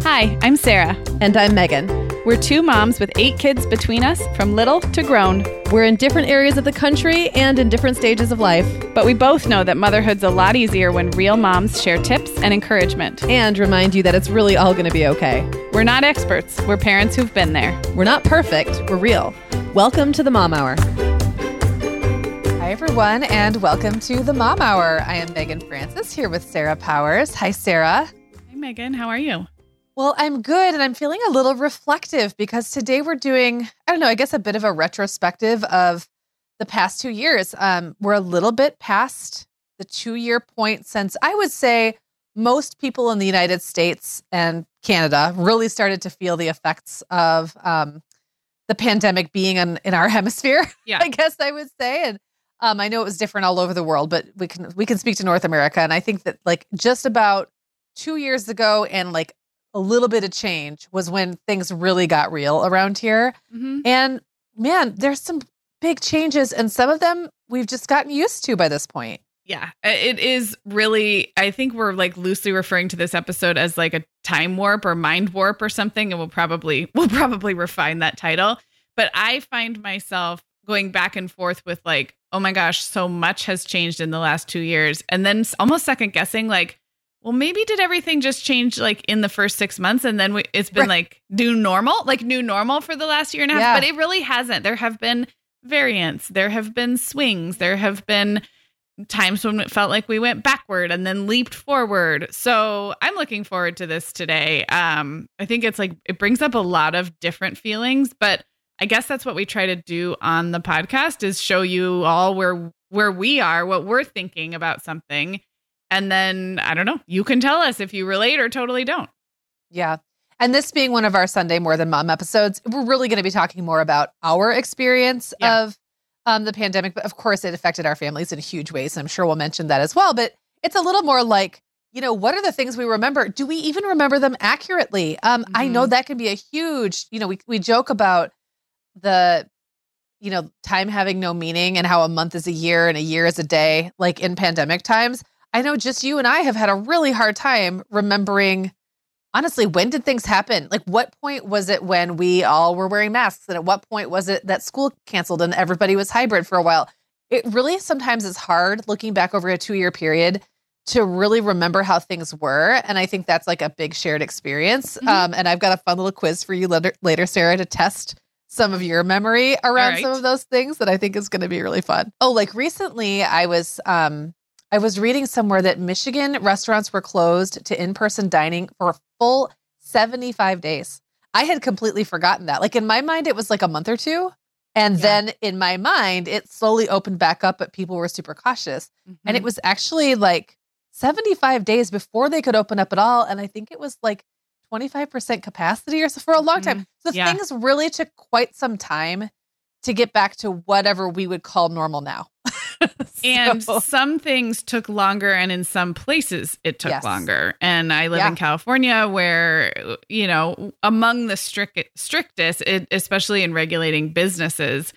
Hi, I'm Sarah. And I'm Megan. We're two moms with 8 kids between us, from little to grown. We're in different areas of the country and in different stages of life. But we both know that motherhood's a lot easier when real moms share tips and encouragement. And remind you that it's really all going to be okay. We're not experts. We're parents who've been there. We're not perfect. We're real. Welcome to the Mom Hour. Hi, everyone, and welcome to the Mom Hour. I am Megan Francis here with Sarah Powers. Hi, Sarah. Hi, Megan. How are you? Well, I'm good, and I'm feeling a little reflective because today we're doing, I guess a bit of a retrospective of the past 2 years. We're a little bit past the 2-year point since I would say most people in the United States and Canada really started to feel the effects of the pandemic being in our hemisphere, Yeah. I guess I would say. And I know it was different all over the world, but we can speak to North America. And I think that like just about 2 years ago and like a little bit of change was when things really got real around here. Mm-hmm. And man, there's some big changes, and some of them we've just gotten used to by this point. Yeah, it is really, I think we're like loosely referring to this episode as like a time warp or mind warp or something. And we'll probably refine that title. But I find myself going back and forth with like, oh my gosh, so much has changed in the last 2 years. And then almost second guessing like, well, maybe did everything just change like in the first 6 months and then it's been like new normal for the last year and a half, Yeah. but it really hasn't. There have been variants. There have been swings. There have been times when it felt like we went backward and then leaped forward. So I'm looking forward to this today. I think it's like, it brings up a lot of different feelings, but I guess that's what we try to do on the podcast is show you all where we are, what we're thinking about something. And then, I don't know, you can tell us if you relate or totally don't. Yeah. And this being one of our Sunday More Than Mom episodes, we're really going to be talking more about our experience of the pandemic. But of course, it affected our families in huge ways. And I'm sure we'll mention that as well. But it's a little more like, what are the things we remember? Do we even remember them accurately? I know that can be a huge, we joke about the, time having no meaning and how a month is a year and a year is a day, like in pandemic times. I know just you and I have had a really hard time remembering, honestly, when did things happen? Like what point was it when we all were wearing masks? And at what point was it that school canceled and everybody was hybrid for a while? It really sometimes is hard looking back over a 2-year period to really remember how things were. And I think that's like a big shared experience. Mm-hmm. And I've got a fun little quiz for you later, Sarah, to test some of your memory around some of those things that I think is going to be really fun. Oh, like recently I was reading somewhere that Michigan restaurants were closed to in-person dining for a full 75 days. I had completely forgotten that. Like in my mind, it was like a month or two. And then in my mind, it slowly opened back up, but people were super cautious. Mm-hmm. And it was actually like 75 days before they could open up at all. And I think it was like 25% capacity or so for a long time. So things really took quite some time to get back to whatever we would call normal now. And some things took longer, and in some places it took longer. And I live in California where, among the strictest, especially in regulating businesses.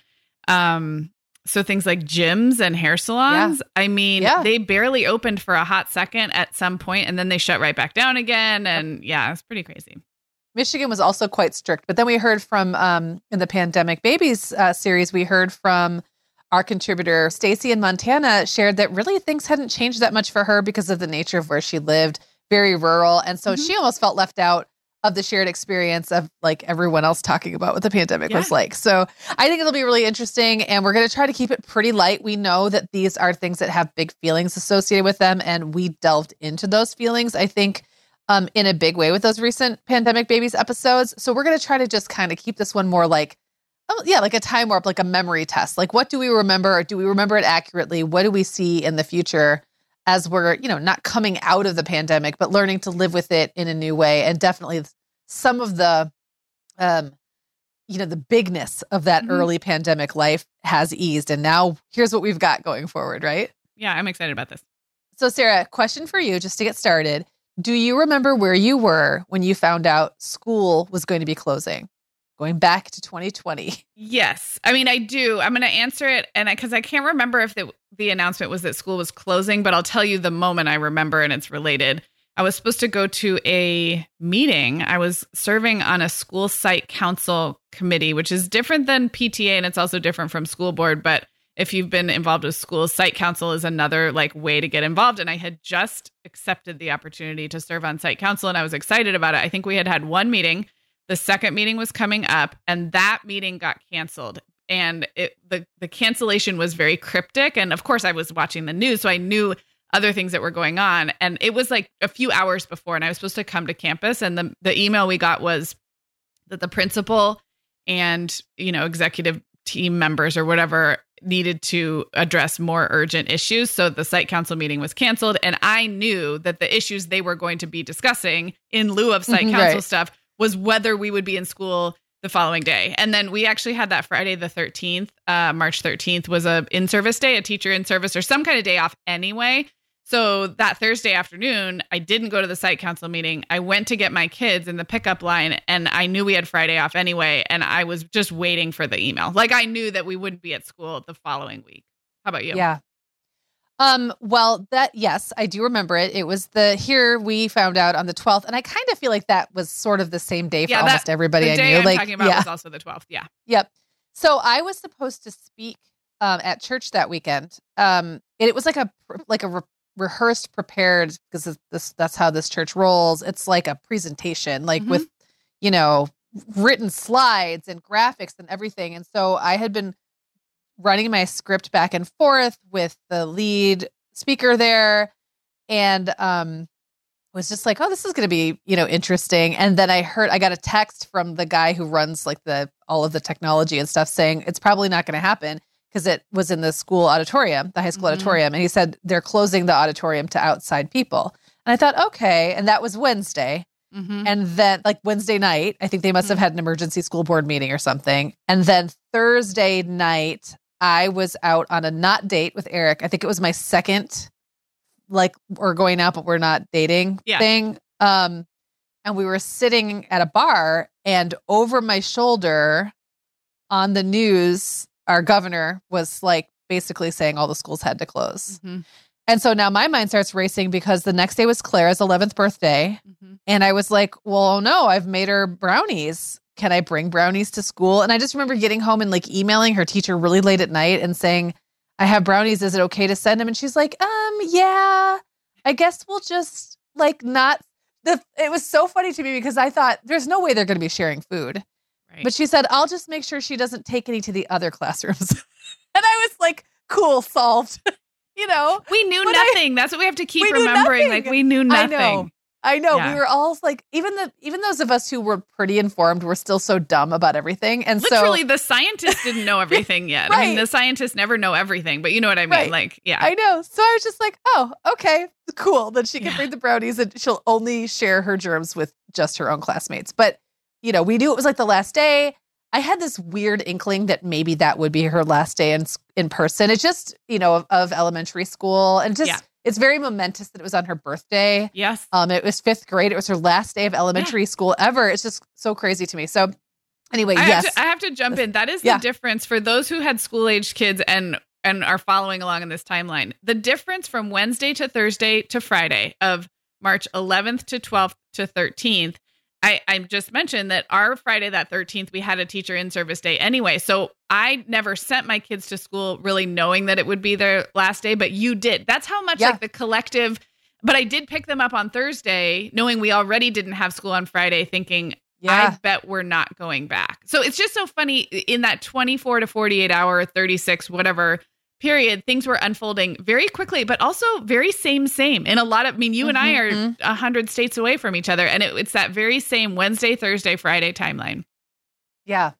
So things like gyms and hair salons, they barely opened for a hot second at some point, and then they shut right back down again. And it's pretty crazy. Michigan was also quite strict. But then we heard from, in the Pandemic Babies series, we heard from our contributor, Stacy in Montana, shared that really things hadn't changed that much for her because of the nature of where she lived, very rural. And so she almost felt left out of the shared experience of like everyone else talking about what the pandemic was like. So I think it'll be really interesting, and we're going to try to keep it pretty light. We know that these are things that have big feelings associated with them, and we delved into those feelings, I think, in a big way with those recent Pandemic Babies episodes. So we're going to try to just kind of keep this one more like, like a time warp, like a memory test. Like, what do we remember? Or do we remember it accurately? What do we see in the future as we're, not coming out of the pandemic, but learning to live with it in a new way? And definitely some of the, the bigness of that early pandemic life has eased. And now here's what we've got going forward, right? Yeah, I'm excited about this. So Sarah, question for you, just to get started. Do you remember where you were when you found out school was going to be closing? Going back to 2020. Yes. I mean, I do. I'm going to answer it. And because I can't remember if the announcement was that school was closing, but I'll tell you the moment I remember, and it's related. I was supposed to go to a meeting. I was serving on a school site council committee, which is different than PTA, and it's also different from school board. But if you've been involved with schools, site council is another like way to get involved. And I had just accepted the opportunity to serve on site council, and I was excited about it. I think we had one meeting. The second meeting was coming up, and that meeting got canceled. And the cancellation was very cryptic. And of course, I was watching the news, so I knew other things that were going on. And it was like a few hours before, and I was supposed to come to campus. And the email we got was that the principal and, executive team members or whatever needed to address more urgent issues. So the site council meeting was canceled. And I knew that the issues they were going to be discussing in lieu of site council stuff was whether we would be in school the following day. And then we actually had that Friday the 13th, March 13th was a in-service day, a teacher in service or some kind of day off anyway. So that Thursday afternoon, I didn't go to the site council meeting. I went to get my kids in the pickup line, and I knew we had Friday off anyway. And I was just waiting for the email. Like I knew that we wouldn't be at school the following week. How about you? Yeah. Well, yes, I do remember it. It was here we found out on the 12th. And I kind of feel like that was sort of the same day for almost everybody I knew. I'm talking about was also the 12th. Yeah. Yep. So I was supposed to speak at church that weekend. It was like a rehearsed, prepared, because that's how this church rolls. It's like a presentation, like with, written slides and graphics and everything. And so I had been running my script back and forth with the lead speaker there, and was just like, oh, this is going to be, interesting. And then I got a text from the guy who runs like all of the technology and stuff saying it's probably not going to happen because it was in the school auditorium, the high school auditorium. And he said they're closing the auditorium to outside people. And I thought, okay. And that was Wednesday. And then like Wednesday night, I think they must have had an emergency school board meeting or something. And then Thursday night, I was out on a not date with Eric. I think it was my second, like we're going out, but we're not dating thing. And we were sitting at a bar, and over my shoulder on the news, our governor was like basically saying all the schools had to close. And so now my mind starts racing because the next day was Clara's 11th birthday. And I was like, well, no, I've made her brownies. Can I bring brownies to school? And I just remember getting home and like emailing her teacher really late at night and saying, I have brownies. Is it okay to send them? And she's like, yeah, I guess we'll just like not. It was so funny to me because I thought there's no way they're going to be sharing food. Right. But she said, I'll just make sure she doesn't take any to the other classrooms. And I was like, cool, solved. We knew nothing. That's what we have to keep remembering. Like we knew nothing. I know. Yeah. We were all like, even those of us who were pretty informed were still so dumb about everything. And literally the scientists didn't know everything yet. Right. I mean, the scientists never know everything, but you know what I mean? Right. Like, yeah. I know. So I was just like, oh, okay, cool. Then she can bring the brownies and she'll only share her germs with just her own classmates. But, we knew it was like the last day. I had this weird inkling that maybe that would be her last day in person. It's just, of elementary school, and just, it's very momentous that it was on her birthday. Yes. It was 5th grade. It was her last day of elementary school ever. It's just so crazy to me. So anyway, I have to jump in. That is the difference for those who had school-aged kids and are following along in this timeline. The difference from Wednesday to Thursday to Friday of March 11th to 12th to 13th, I just mentioned that our Friday, that 13th, we had a teacher in service day anyway. So I never sent my kids to school really knowing that it would be their last day, but you did. That's how much like the collective, but I did pick them up on Thursday, knowing we already didn't have school on Friday, thinking, I bet we're not going back. So it's just so funny in that 24 to 48 hour, 36, whatever period, things were unfolding very quickly, but also very same. In a lot of, you and I are 100 states away from each other. And it's that very same Wednesday, Thursday, Friday timeline. Yeah.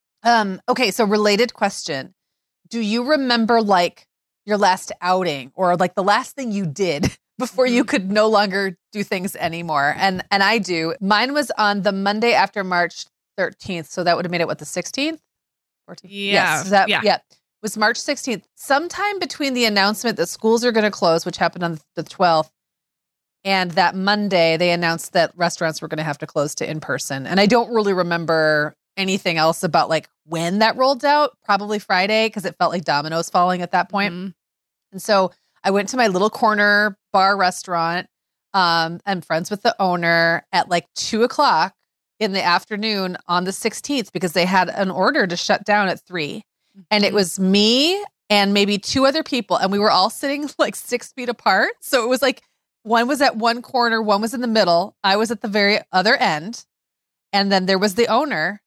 Okay. So related question. Do you remember like your last outing or like the last thing you did before you could no longer do things anymore? And I do. Mine was on the Monday after March 13th. So that would have made it, the 16th? 14th? Yeah. Yes, was March 16th, sometime between the announcement that schools are going to close, which happened on the 12th, and that Monday they announced that restaurants were going to have to close to in-person. And I don't really remember anything else about like when that rolled out, probably Friday, because it felt like dominoes falling at that point. And so I went to my little corner bar restaurant I'm friends with the owner at like 2:00 in the afternoon on the 16th because they had an order to shut down at 3. And it was me and maybe 2 other people. And we were all sitting like 6 feet apart. So it was like one was at one corner, one was in the middle. I was at the very other end. And then there was the owner.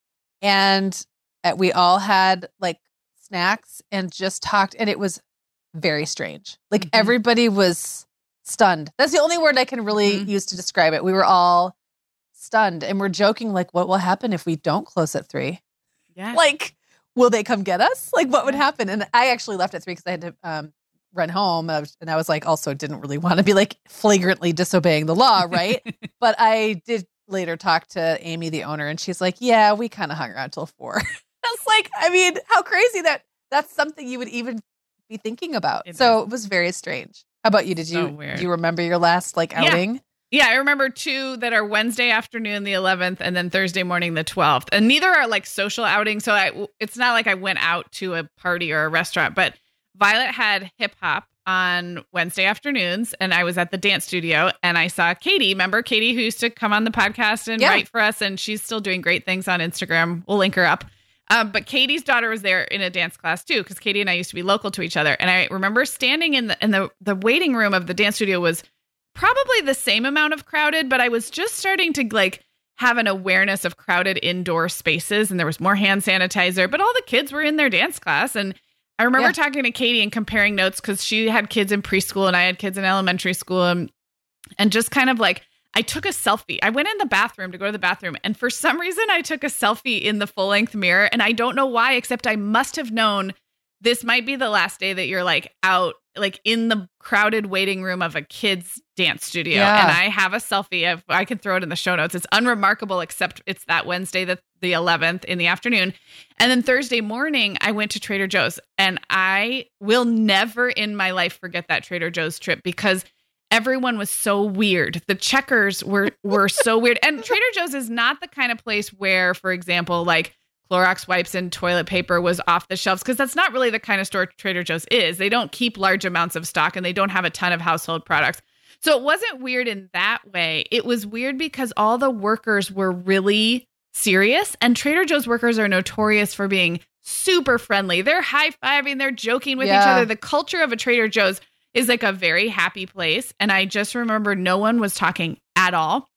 And we all had like snacks and just talked. And it was very strange. Like everybody was stunned. That's the only word I can really use to describe it. We were all stunned and we're joking like, what will happen if we don't close at 3? Yeah. Like, will they come get us? Like, what would happen? And I actually left at 3 because I had to run home. And I was like, also didn't really want to be like flagrantly disobeying the law, right? But I did later talk to Amy, the owner, and she's like, yeah, we kind of hung around till 4. I was like, I mean, how crazy that's something you would even be thinking about. It was very strange. How about you? Do you remember your last like outing? Yeah, I remember 2 that are Wednesday afternoon, the 11th, and then Thursday morning, the 12th. And neither are like social outings. So it's not like I went out to a party or a restaurant, but Violet had hip hop on Wednesday afternoons and I was at the dance studio and I saw Katie. Remember Katie who used to come on the podcast and write for us, and she's still doing great things on Instagram. We'll link her up. But Katie's daughter was there in a dance class too, because Katie and I used to be local to each other. And I remember standing in the waiting room of the dance studio was probably the same amount of crowded, but I was just starting to like have an awareness of crowded indoor spaces, and there was more hand sanitizer, but all the kids were in their dance class. And I remember talking to Katie and comparing notes because she had kids in preschool and I had kids in elementary school, and just kind of like, I took a selfie. I went in the bathroom to go to the bathroom, and for some reason I took a selfie in the full length mirror, and I don't know why, except I must have known this might be the last day that you're like out, like in the crowded waiting room of a kid's dance studio. Yeah. And I have a selfie. I can throw it in the show notes. It's unremarkable, except it's that Wednesday, the 11th in the afternoon. And then Thursday morning, I went to Trader Joe's, and I will never in my life forget that Trader Joe's trip because everyone was so weird. The checkers were so weird. And Trader Joe's is not the kind of place where, for example, like Clorox wipes and toilet paper was off the shelves, because that's not really the kind of store Trader Joe's is. They don't keep large amounts of stock and they don't have a ton of household products. So it wasn't weird in that way. It was weird because all the workers were really serious, and Trader Joe's workers are notorious for being super friendly. They're high-fiving, they're joking with each other. The culture of a Trader Joe's is like a very happy place. And I just remember no one was talking at all.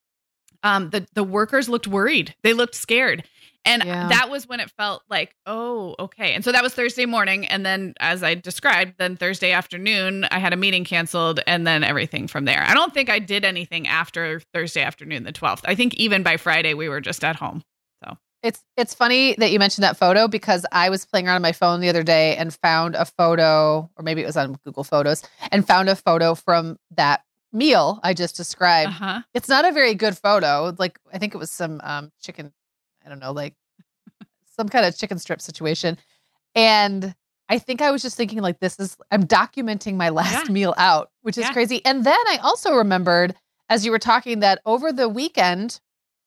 The workers looked worried. They looked scared. And that was when it felt like, oh, okay. And so that was Thursday morning. And then as I described, then Thursday afternoon, I had a meeting canceled, and then everything from there. I don't think I did anything after Thursday afternoon, the 12th. I think even by Friday, we were just at home. So it's funny that you mentioned that photo, because I was playing around on my phone the other day and found a photo, or maybe it was on Google Photos, and found a photo from that meal I just described. It's not a very good photo. Like, I think it was some chicken, I don't know, like some kind of chicken strip situation. And I think I was just thinking like, I'm documenting my last meal out, which is crazy. And then I also remembered, as you were talking, that over the weekend,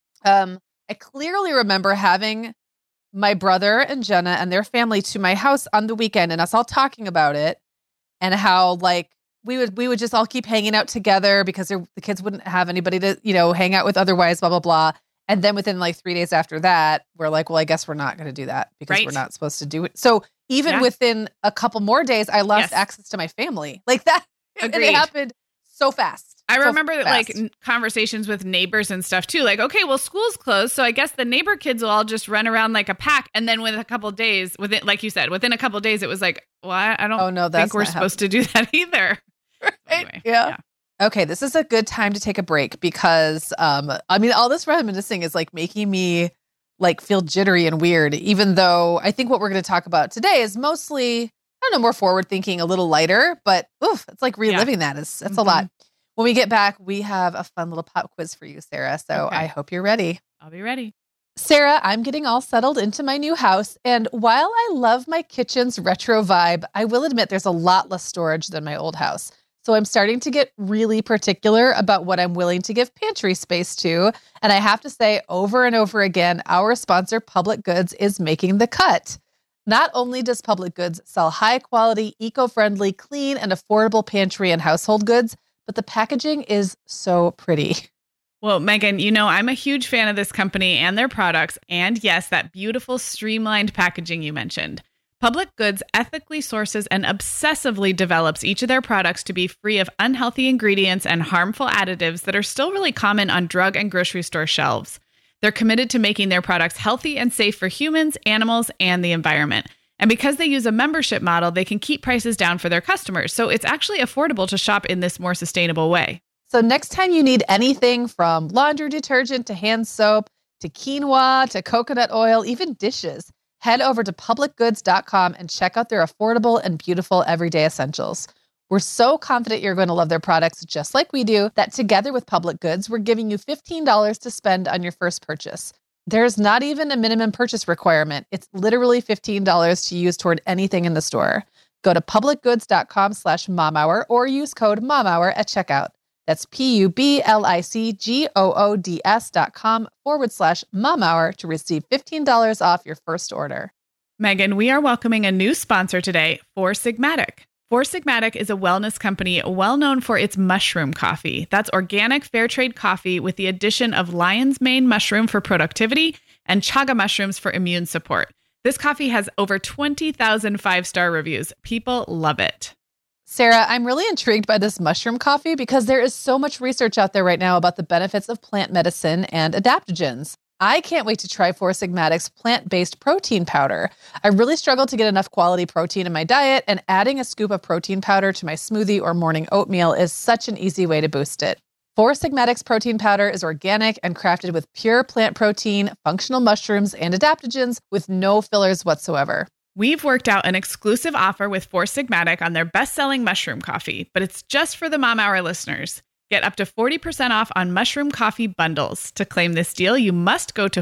I clearly remember having my brother and Jenna and their family to my house on the weekend, and us all talking about it, and how like we would just all keep hanging out together because the kids wouldn't have anybody to, hang out with otherwise, blah, blah, blah. And then within like 3 days after that, we're like, well, I guess we're not going to do that because we're not supposed to do it. So even within a couple more days, I lost access to my family like that. Agreed. And it happened so fast. I remember like conversations with neighbors and stuff too. Like, okay, well, school's closed, so I guess the neighbor kids will all just run around like a pack. And then within a couple of days, like you said, within a couple of days, it was like, well, I don't think we're supposed to do that either. Right? Anyway, yeah. Okay, this is a good time to take a break because, all this reminiscing is like making me like feel jittery and weird, even though I think what we're going to talk about today is mostly, I don't know, more forward thinking, a little lighter, but it's like reliving that. It's a lot. When we get back, we have a fun little pop quiz for you, Sarah. So I hope you're ready. I'll be ready. Sarah, I'm getting all settled into my new house. And while I love my kitchen's retro vibe, I will admit there's a lot less storage than my old house. So I'm starting to get really particular about what I'm willing to give pantry space to. And I have to say over and over again, our sponsor, Public Goods, is making the cut. Not only does Public Goods sell high quality, eco-friendly, clean, and affordable pantry and household goods, but the packaging is so pretty. Well, Megan, I'm a huge fan of this company and their products. And yes, that beautiful streamlined packaging you mentioned. Public Goods ethically sources and obsessively develops each of their products to be free of unhealthy ingredients and harmful additives that are still really common on drug and grocery store shelves. They're committed to making their products healthy and safe for humans, animals, and the environment. And because they use a membership model, they can keep prices down for their customers. So it's actually affordable to shop in this more sustainable way. So next time you need anything from laundry detergent to hand soap to quinoa to coconut oil, even dishes, head over to publicgoods.com and check out their affordable and beautiful everyday essentials. We're so confident you're going to love their products just like we do that together with Public Goods, we're giving you $15 to spend on your first purchase. There's not even a minimum purchase requirement. It's literally $15 to use toward anything in the store. Go to publicgoods.com/momhour or use code momhour at checkout. That's publicgoods.com/momhour to receive $15 off your first order. Megan, we are welcoming a new sponsor today, Four Sigmatic. Four Sigmatic is a wellness company well known for its mushroom coffee. That's organic fair trade coffee with the addition of lion's mane mushroom for productivity and chaga mushrooms for immune support. This coffee has over 20,000 five-star reviews. People love it. Sarah, I'm really intrigued by this mushroom coffee because there is so much research out there right now about the benefits of plant medicine and adaptogens. I can't wait to try Four Sigmatic's plant-based protein powder. I really struggle to get enough quality protein in my diet, and adding a scoop of protein powder to my smoothie or morning oatmeal is such an easy way to boost it. Four Sigmatic's protein powder is organic and crafted with pure plant protein, functional mushrooms, and adaptogens with no fillers whatsoever. We've worked out an exclusive offer with Four Sigmatic on their best-selling mushroom coffee, but it's just for the Mom Hour listeners. Get up to 40% off on mushroom coffee bundles. To claim this deal, you must go to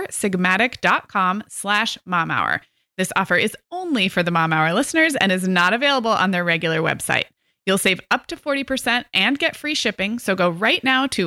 foursigmatic.com/momhour. This offer is only for the Mom Hour listeners and is not available on their regular website. You'll save up to 40% and get free shipping. So go right now to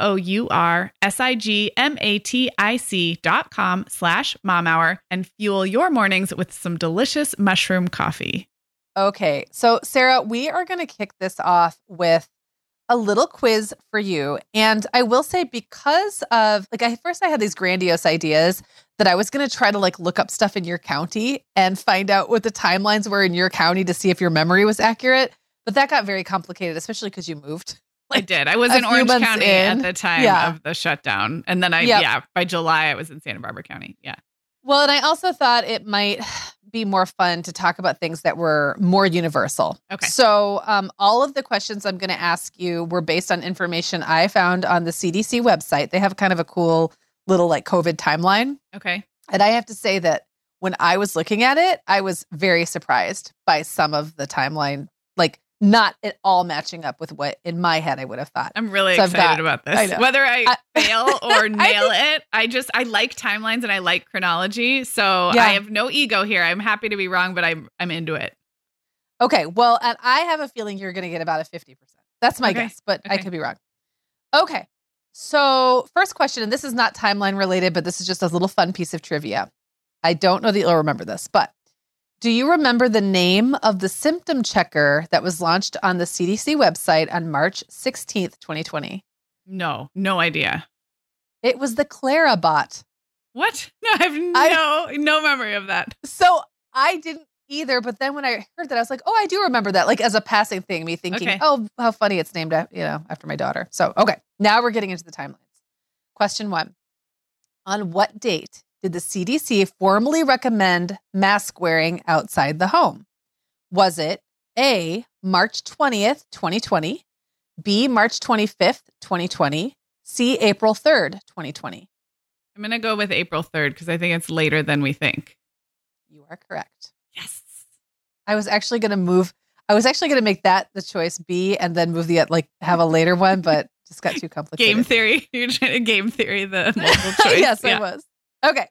foursigmatic.com/momhour and fuel your mornings with some delicious mushroom coffee. Okay, so Sarah, we are going to kick this off with a little quiz for you. And I will say, because of first I had these grandiose ideas that I was going to try to look up stuff in your county and find out what the timelines were in your county to see if your memory was accurate. But that got very complicated, especially because you moved. I did. I was in Orange County at the time of the shutdown. And then by July, I was in Santa Barbara County. Yeah. Well, and I also thought it might be more fun to talk about things that were more universal. Okay. So all of the questions I'm going to ask you were based on information I found on the CDC website. They have kind of a cool little COVID timeline. Okay. And I have to say that when I was looking at it, I was very surprised by some of the timeline, not at all matching up with what in my head I would have thought. I'm really excited about this. Whether I fail or nail it, I like timelines and I like chronology. So I have no ego here. I'm happy to be wrong, but I'm into it. Okay. Well, and I have a feeling you're going to get about a 50%. That's my guess, but I could be wrong. Okay. So first question, and this is not timeline related, but this is just a little fun piece of trivia. I don't know that you'll remember this, but do you remember the name of the symptom checker that was launched on the CDC website on March 16th, 2020? No idea. It was the Clarabot. What? No, I have no memory of that. So I didn't either, but then when I heard that, I was like, oh, I do remember that, as a passing thing, me thinking, oh, how funny it's named after my daughter. So, okay, now we're getting into the timelines. Question 1. On what date did the CDC formally recommend mask wearing outside the home? Was it A, March 20th, 2020, B, March 25th, 2020, C, April 3rd, 2020? I'm going to go with April 3rd because I think it's later than we think. You are correct. Yes. I was actually going to make that the choice B and then move have a later one, but just got too complicated. Game theory. You're trying to game theory the multiple choice. Yes, I was. Okay.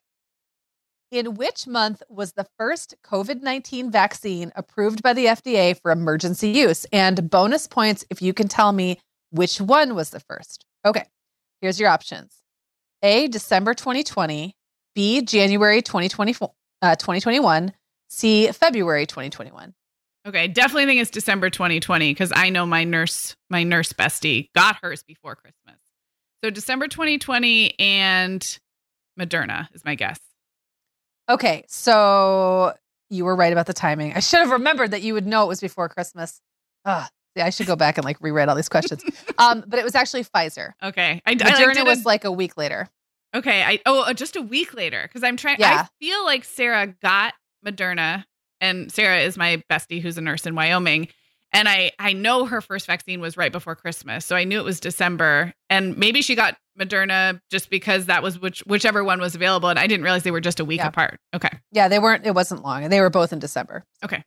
In which month was the first COVID-19 vaccine approved by the FDA for emergency use? And bonus points if you can tell me which one was the first. Okay, here's your options. A, December 2020, B, January 2021, C, February 2021. Okay, definitely think it's December 2020 because I know my nurse bestie got hers before Christmas. So December 2020 and Moderna is my guess. Okay, so you were right about the timing. I should have remembered that you would know it was before Christmas. See, I should go back and like rewrite all these questions. But it was actually Pfizer. Okay, Moderna was like a week later. Okay, just a week later because I'm trying. Yeah. I feel like Sarah got Moderna, and Sarah is my bestie who's a nurse in Wyoming, and I know her first vaccine was right before Christmas, so I knew it was December, and maybe she got Moderna just because that was whichever one was available, and I didn't realize they were just a week apart. Okay, yeah, they weren't. It wasn't long, and they were both in December. Okay.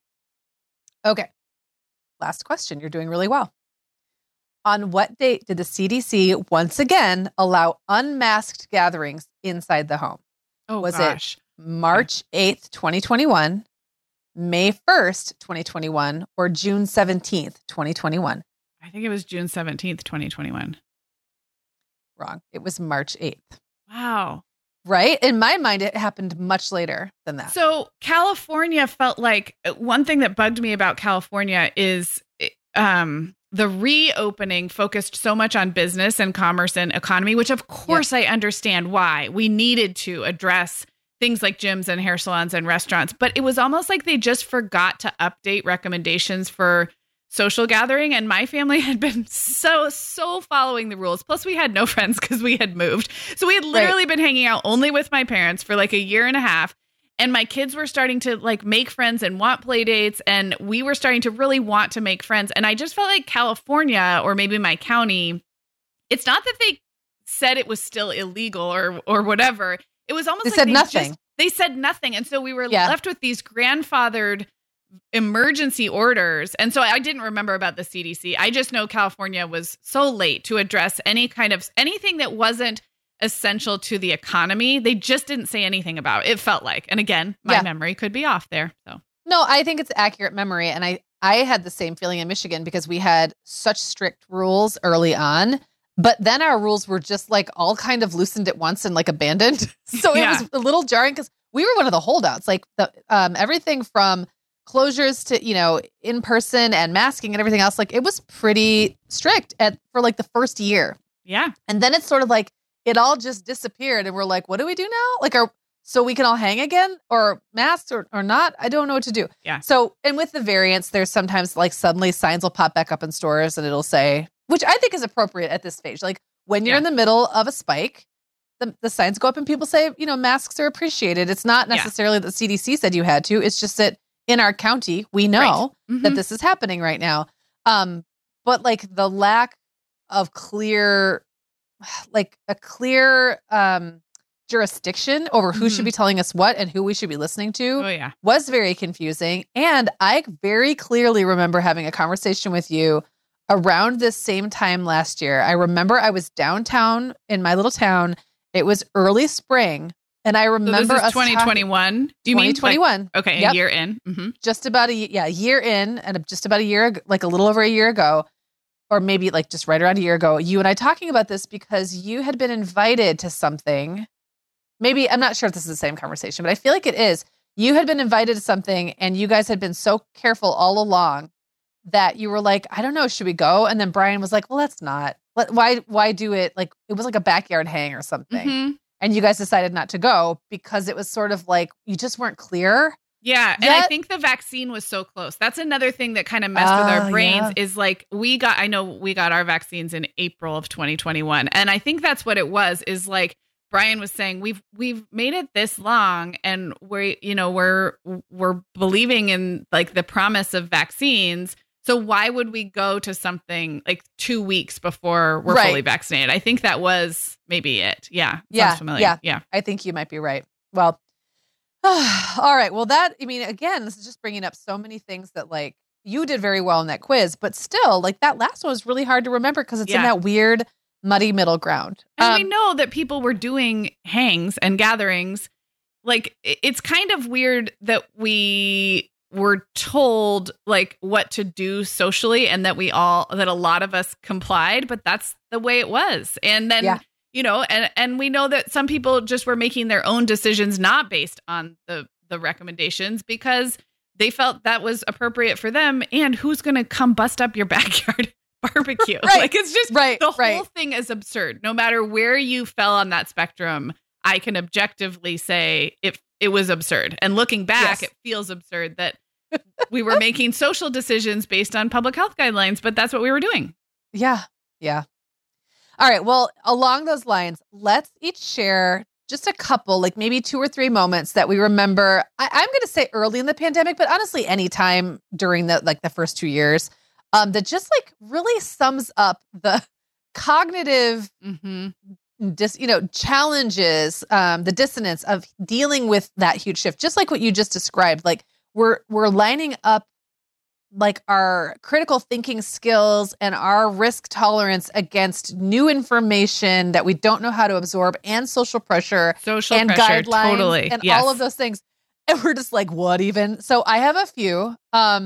Last question. You're doing really well. On what date did the CDC once again allow unmasked gatherings inside the home? Was it March 8th, 2021, May 1st, 2021, or June 17th, 2021? I think it was June 17th, 2021. Wrong. It was March 8th. Wow. Right? In my mind, it happened much later than that. So California felt like one thing that bugged me about California is the reopening focused so much on business and commerce and economy, which of course I understand why we needed to address things like gyms and hair salons and restaurants. But it was almost like they just forgot to update recommendations for social gathering. And my family had been so following the rules. Plus we had no friends because we had moved. So we had literally been hanging out only with my parents for like a year and a half. And my kids were starting to like make friends and want play dates. And we were starting to really want to make friends. And I just felt like California or maybe my county, it's not that they said it was still illegal or whatever. It was almost like said nothing. They said nothing. And so we were left with these grandfathered emergency orders. And so I didn't remember about the CDC. I just know California was so late to address anything that wasn't essential to the economy. They just didn't say anything about it. It felt like, and again, my memory could be off there. So no, I think it's accurate memory. And I had the same feeling in Michigan because we had such strict rules early on, but then our rules were just like all kind of loosened at once and like abandoned. So it was a little jarring because we were one of the holdouts, like the everything from closures to, in person and masking and everything else. Like it was pretty strict for like the first year. Yeah. And then it's sort of like, it all just disappeared. And we're like, what do we do now? Like, so we can all hang again or masks or not? I don't know what to do. Yeah. So, and with the variants, there's sometimes like suddenly signs will pop back up in stores and it'll say, which I think is appropriate at this stage. Like when you're in the middle of a spike, the signs go up and people say, masks are appreciated. It's not necessarily that the CDC said you had to. It's just that in our county, we know that this is happening right now. But like the lack of a clear jurisdiction over who should be telling us what and who we should be listening to was very confusing. And I very clearly remember having a conversation with you around this same time last year. I remember I was downtown in my little town. It was early spring. And I remember so this is 2021. Do you mean 2021? A year in. Mm-hmm. Just about a year in, and just about a year ago, like a little over a year ago, or maybe like just right around a year ago, you and I talking about this because you had been invited to something. Maybe, I'm not sure if this is the same conversation, but I feel like it is. You had been invited to something and you guys had been so careful all along that you were like, I don't know, should we go? And then Brian was like, well, let's not. Why do it? Like, it was like a backyard hang or something. Mm-hmm. And you guys decided not to go because it was sort of like, you just weren't clear. Yeah. And I think the vaccine was so close. That's another thing that kind of messed with our brains is like, we got our vaccines in April of 2021. And I think that's what it was, is like, Brian was saying, we've made it this long and we're believing in like the promise of vaccines. So why would we go to something like 2 weeks before we're fully vaccinated? I think that was maybe it. Yeah. Sounds familiar. Yeah. I think you might be right. Well, all right. Well, again, this is just bringing up so many things that like you did very well in that quiz, but still like that last one was really hard to remember because it's in that weird, muddy middle ground. And we know that people were doing hangs and gatherings. Like it's kind of weird that we were told like what to do socially and that a lot of us complied, but that's the way it was. And then, and we know that some people just were making their own decisions, not based on the recommendations, because they felt that was appropriate for them. And who's going to come bust up your backyard barbecue? Right. Like, it's just the whole thing is absurd. No matter where you fell on that spectrum, I can objectively say it was absurd. And looking back, it feels absurd that we were making social decisions based on public health guidelines, but that's what we were doing. Yeah. Yeah. All right. Well, along those lines, let's each share just a couple, like maybe 2 or 3 moments that we remember. I'm going to say early in the pandemic, but honestly, anytime during the first 2 years, that just like really sums up the cognitive, challenges, the dissonance of dealing with that huge shift. Just like what you just described, like we're lining up like our critical thinking skills and our risk tolerance against new information that we don't know how to absorb, and social pressure, guidelines, totally. and all of those things. And we're just like, what even? So I have a few.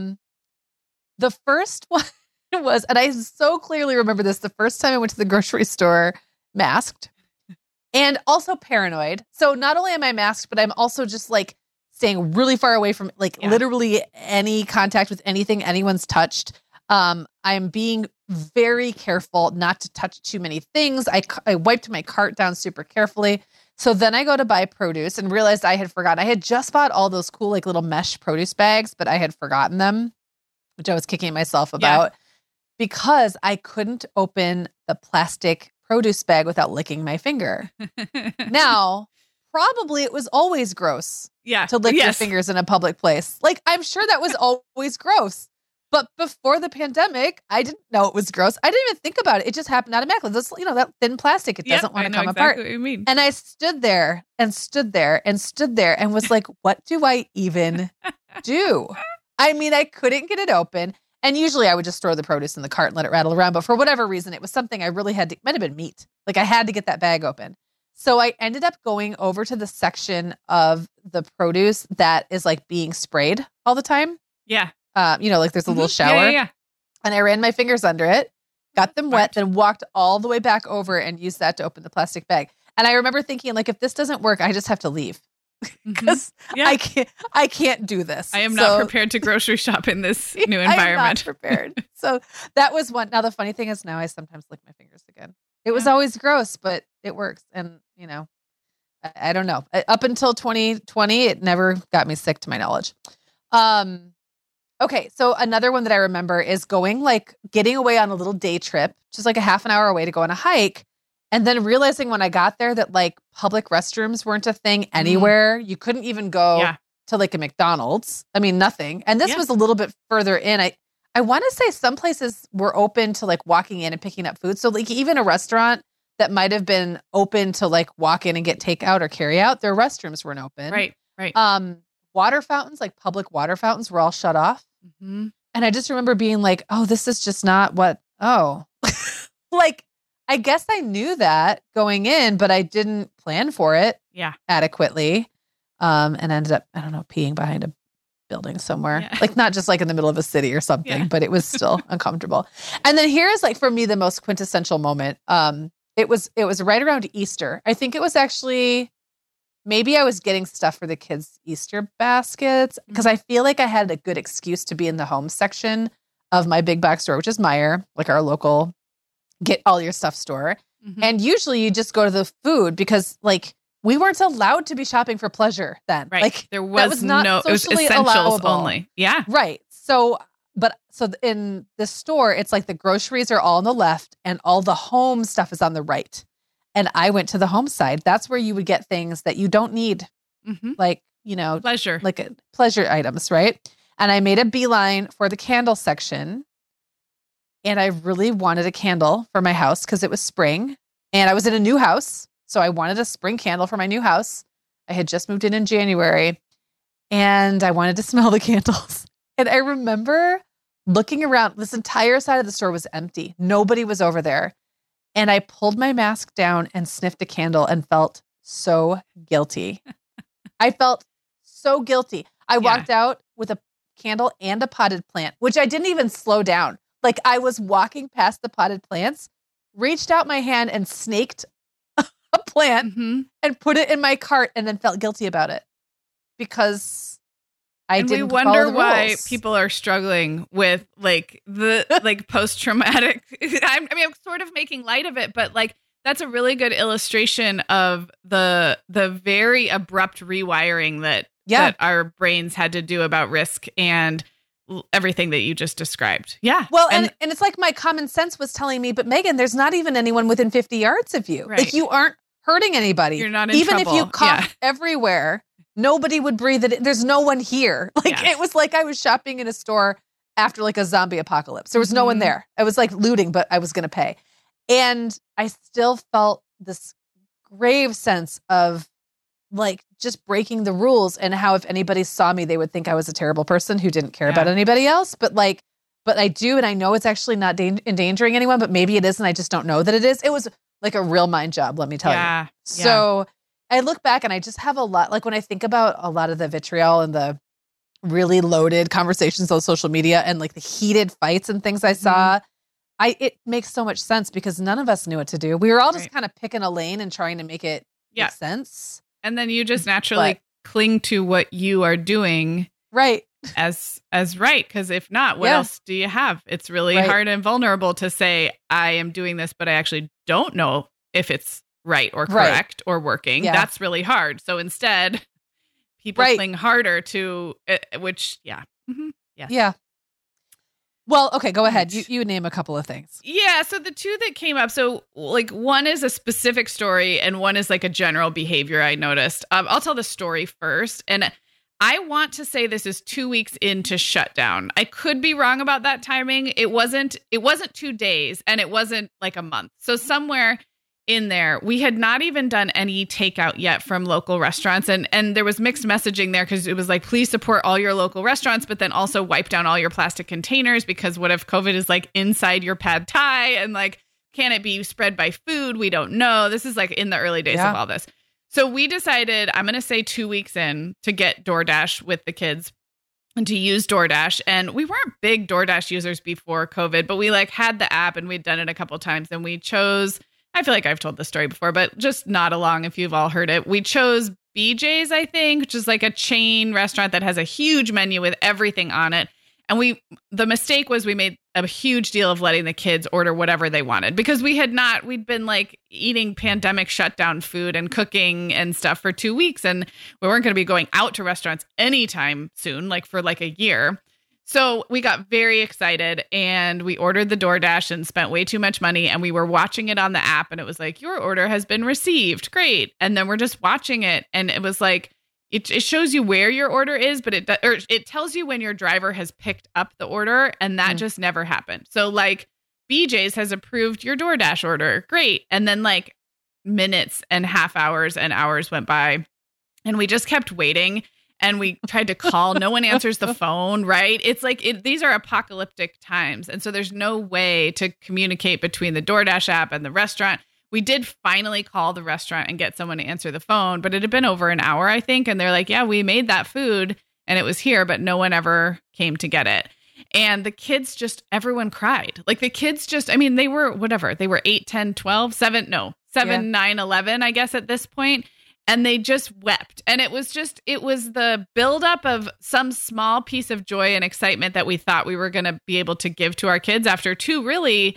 The first one was, and I so clearly remember this, the first time I went to the grocery store masked and also paranoid. So not only am I masked, but I'm also just like staying really far away from literally any contact with anything anyone's touched. I'm being very careful not to touch too many things. I wiped my cart down super carefully. So then I go to buy produce and realized I had forgotten. I had just bought all those cool like little mesh produce bags, but I had forgotten them, which I was kicking myself about because I couldn't open the plastic produce bag without licking my finger. Now, probably it was always gross to lick your fingers in a public place. Like, I'm sure that was always gross. But before the pandemic, I didn't know it was gross. I didn't even think about it. It just happened automatically. This, that thin plastic, it doesn't want to come apart. What you mean. And I stood there and was like, what do I even do? I mean, I couldn't get it open. And usually I would just throw the produce in the cart and let it rattle around. But for whatever reason, it was something I really had to, might have been meat. Like I had to get that bag open. So I ended up going over to the section of the produce that is like being sprayed all the time. Yeah. Like there's a little shower. Yeah. And I ran my fingers under it, got them wet, then walked all the way back over and used that to open the plastic bag. And I remember thinking, like, if this doesn't work, I just have to leave. Because I can't do this. I am not prepared to grocery shop in this new environment. I'm not prepared. So that was one. Now the funny thing is now I sometimes lick my fingers again. It was always gross, but it works. And I don't know. Up until 2020, it never got me sick to my knowledge. Okay. So another one that I remember is getting away on a little day trip, just like a half an hour away to go on a hike. And then realizing when I got there that like public restrooms weren't a thing anywhere. You couldn't even go to like a McDonald's. I mean, nothing. And this was a little bit further in. I want to say some places were open to like walking in and picking up food. So like even a restaurant that might have been open to like walk in and get takeout or carry out, their restrooms weren't open. Right. Water fountains, like public water fountains, were all shut off. Mm-hmm. And I just remember being like, oh, this is just not like, I guess I knew that going in, but I didn't plan for it adequately. And ended up, I don't know, peeing behind a building somewhere. Yeah. Like not just like in the middle of a city or something, but it was still uncomfortable. And then here's like for me the most quintessential moment. It was right around Easter. I think it was actually maybe I was getting stuff for the kids' Easter baskets because I feel like I had a good excuse to be in the home section of my big box store, which is Meijer, like our local get all your stuff store. Mm-hmm. And usually you just go to the food because like we weren't allowed to be shopping for pleasure then. Right. Like there was not it was essentials allowable. Only. Yeah. Right. So in the store, it's like the groceries are all on the left and all the home stuff is on the right. And I went to the home side. That's where you would get things that you don't need. Mm-hmm. Like, pleasure, like pleasure items. Right. And I made a beeline for the candle section. And I really wanted a candle for my house because it was spring and I was in a new house. So I wanted a spring candle for my new house. I had just moved in January and I wanted to smell the candles. And I remember looking around, this entire side of the store was empty. Nobody was over there. And I pulled my mask down and sniffed a candle and felt so guilty. I felt so guilty. I walked out with a candle and a potted plant, which I didn't even slow down. Like I was walking past the potted plants, reached out my hand and snaked a plant and put it in my cart and then felt guilty about it because I and we didn't wonder follow the why rules. people are struggling with like the like post-traumatic. I'm sort of making light of it, but like that's a really good illustration of the very abrupt rewiring that our brains had to do about risk and everything that you just described. Yeah. Well, and it's like my common sense was telling me, but Megan, there's not even anyone within 50 yards of you. Right. Like you aren't hurting anybody. You're not in even trouble. if you cough everywhere, nobody would breathe it. There's no one here. Like it was like I was shopping in a store after like a zombie apocalypse. There was no one there. I was like looting, but I was going to pay. And I still felt this grave sense of like just breaking the rules and how if anybody saw me, they would think I was a terrible person who didn't care about anybody else. But I do. And I know it's actually not endangering anyone, but maybe it is. And I just don't know that it is. It was like a real mind job, let me tell you. So I look back and I just have a lot, like when I think about a lot of the vitriol and the really loaded conversations on social media and like the heated fights and things I saw, it makes so much sense because none of us knew what to do. We were all just kind of picking a lane and trying to make it make sense. And then you just naturally cling to what you are doing. Right. As right. Because if not, what else do you have? It's really hard and vulnerable to say, I am doing this, but I actually don't know if it's right or correct or working. Yeah. That's really hard. So instead, people cling harder to which, Yes. Yeah. Well, okay, go ahead. You name a couple of things. Yeah. So the two that came up, so like one is a specific story and one is like a general behavior I noticed. I'll tell the story first. And I want to say this is 2 weeks into shutdown. I could be wrong about that timing. It wasn't 2 days and it wasn't like a month. So somewhere in there, we had not even done any takeout yet from local restaurants. And there was mixed messaging there because it was like, please support all your local restaurants, but then also wipe down all your plastic containers because what if COVID is like inside your pad thai and like, can it be spread by food? We don't know. This is like in the early days of all this. So we decided, I'm going to say 2 weeks in to get DoorDash with the kids and to use DoorDash. And we weren't big DoorDash users before COVID, but we like had the app and we'd done it a couple of times and we chose, I feel like I've told this story before, but just nod along if you've all heard it. We chose BJ's, I think, which is like a chain restaurant that has a huge menu with everything on it. And the mistake was we made a huge deal of letting the kids order whatever they wanted because we'd been like eating pandemic shutdown food and cooking and stuff for 2 weeks. And we weren't going to be going out to restaurants anytime soon, like for like a year. So we got very excited and we ordered the DoorDash and spent way too much money. And we were watching it on the app and it was like, your order has been received. Great. And then we're just watching it. And it was like, it shows you where your order is, but it tells you when your driver has picked up the order. And that just never happened. So like BJ's has approved your DoorDash order. Great. And then like minutes and half hours and hours went by and we just kept waiting. And we tried to call. No one answers the phone, right? It's like these are apocalyptic times. And so there's no way to communicate between the DoorDash app and the restaurant. We did finally call the restaurant and get someone to answer the phone, but it had been over an hour, I think. And they're like, yeah, we made that food and it was here, but no one ever came to get it. And the kids everyone cried. Like the kids they were whatever. They were 8, 10, 12, 7, 9, 11, I guess at this point. And they just wept. And it was the buildup of some small piece of joy and excitement that we thought we were going to be able to give to our kids after 2 really,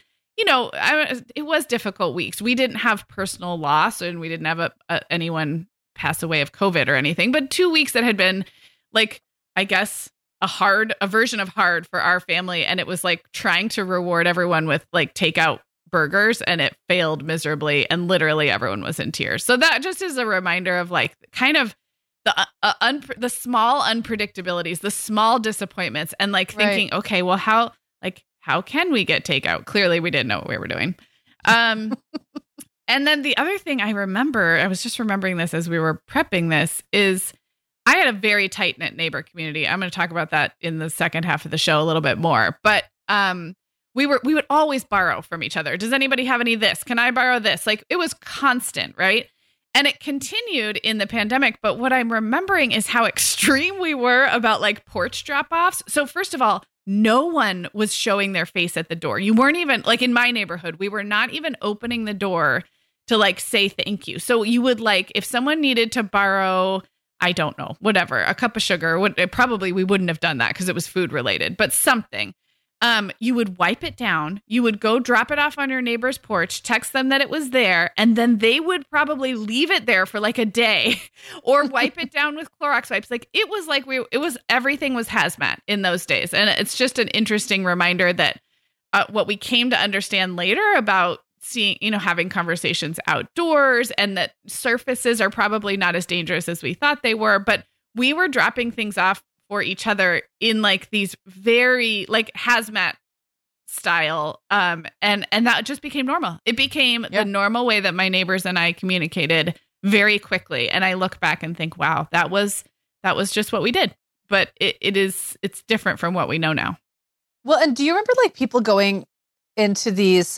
it was difficult weeks. We didn't have personal loss and we didn't have anyone pass away of COVID or anything, but 2 weeks that had been like, I guess, a version of hard for our family. And it was like trying to reward everyone with like takeout burgers and it failed miserably and literally everyone was in tears. So that just is a reminder of like kind of the small unpredictabilities, the small disappointments and like thinking, okay, well, how can we get takeout? Clearly we didn't know what we were doing. And then the other thing I was just remembering this as we were prepping this is I had a very tight knit neighbor community. I'm going to talk about that in the second half of the show a little bit more, but, we would always borrow from each other. Does anybody have any of this? Can I borrow this? Like it was constant, right? And it continued in the pandemic. But what I'm remembering is how extreme we were about like porch drop-offs. So first of all, no one was showing their face at the door. You weren't even like in my neighborhood, we were not even opening the door to like say thank you. So you would like, if someone needed to borrow, I don't know, whatever, a cup of sugar. Probably we wouldn't have done that because it was food related, but something. You would wipe it down. You would go drop it off on your neighbor's porch, text them that it was there, and then they would probably leave it there for like a day or wipe it down with Clorox wipes. Like everything was hazmat in those days. And it's just an interesting reminder that what we came to understand later about seeing, having conversations outdoors and that surfaces are probably not as dangerous as we thought they were, but we were dropping things off for each other in like these very like hazmat style. And that just became normal. It became the normal way that my neighbors and I communicated very quickly. And I look back and think, wow, that was just what we did. But it's different from what we know now. Well, and do you remember like people going into these,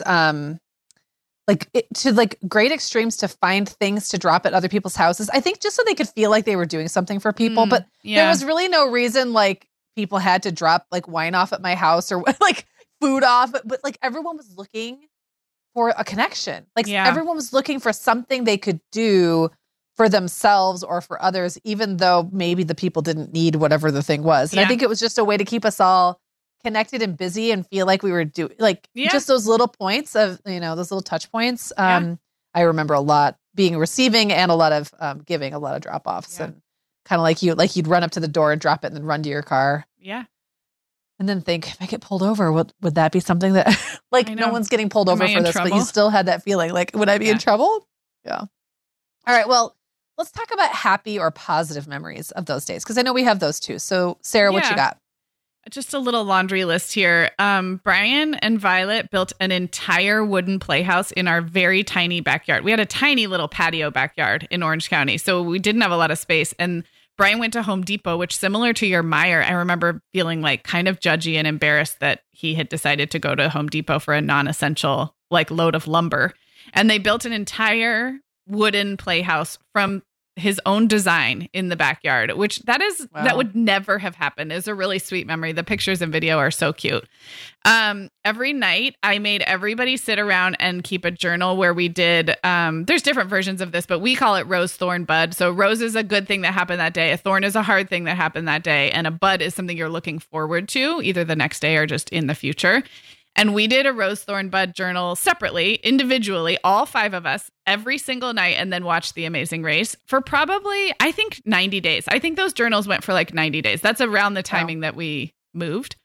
to great extremes to find things to drop at other people's houses? I think just so they could feel like they were doing something for people, but there was really no reason like people had to drop like wine off at my house or like food off, but like everyone was looking for a connection. Like everyone was looking for something they could do for themselves or for others, even though maybe the people didn't need whatever the thing was. And I think it was just a way to keep us all connected and busy and feel like we were doing just those little points of, those little touch points. I remember a lot being receiving and a lot of giving, a lot of drop offs and kind of like you'd run up to the door and drop it and then run to your car. Yeah. And then think, if I get pulled over, would that be something that like no one's getting pulled over for this, trouble? But you still had that feeling like, would I be in trouble? Yeah. All right. Well, let's talk about happy or positive memories of those days. Cause I know we have those too. So Sarah, what you got? Just a little laundry list here. Brian and Violet built an entire wooden playhouse in our very tiny backyard. We had a tiny little patio backyard in Orange County, so we didn't have a lot of space. And Brian went to Home Depot, which, similar to your Meijer, I remember feeling like kind of judgy and embarrassed that he had decided to go to Home Depot for a non-essential like load of lumber. And they built an entire wooden playhouse from his own design in the backyard, which that would never have happened. Is a really sweet memory. The pictures and video are so cute. Every night I made everybody sit around and keep a journal where we did, there's different versions of this, but we call it rose, thorn, bud. So rose is a good thing that happened that day. A thorn is a hard thing that happened that day. And a bud is something you're looking forward to either the next day or just in the future. And we did a rose, thorn, bud journal separately, individually, all 5 of us, every single night, and then watched The Amazing Race for probably, I think, 90 days. I think those journals went for like 90 days. That's around the timing that we moved.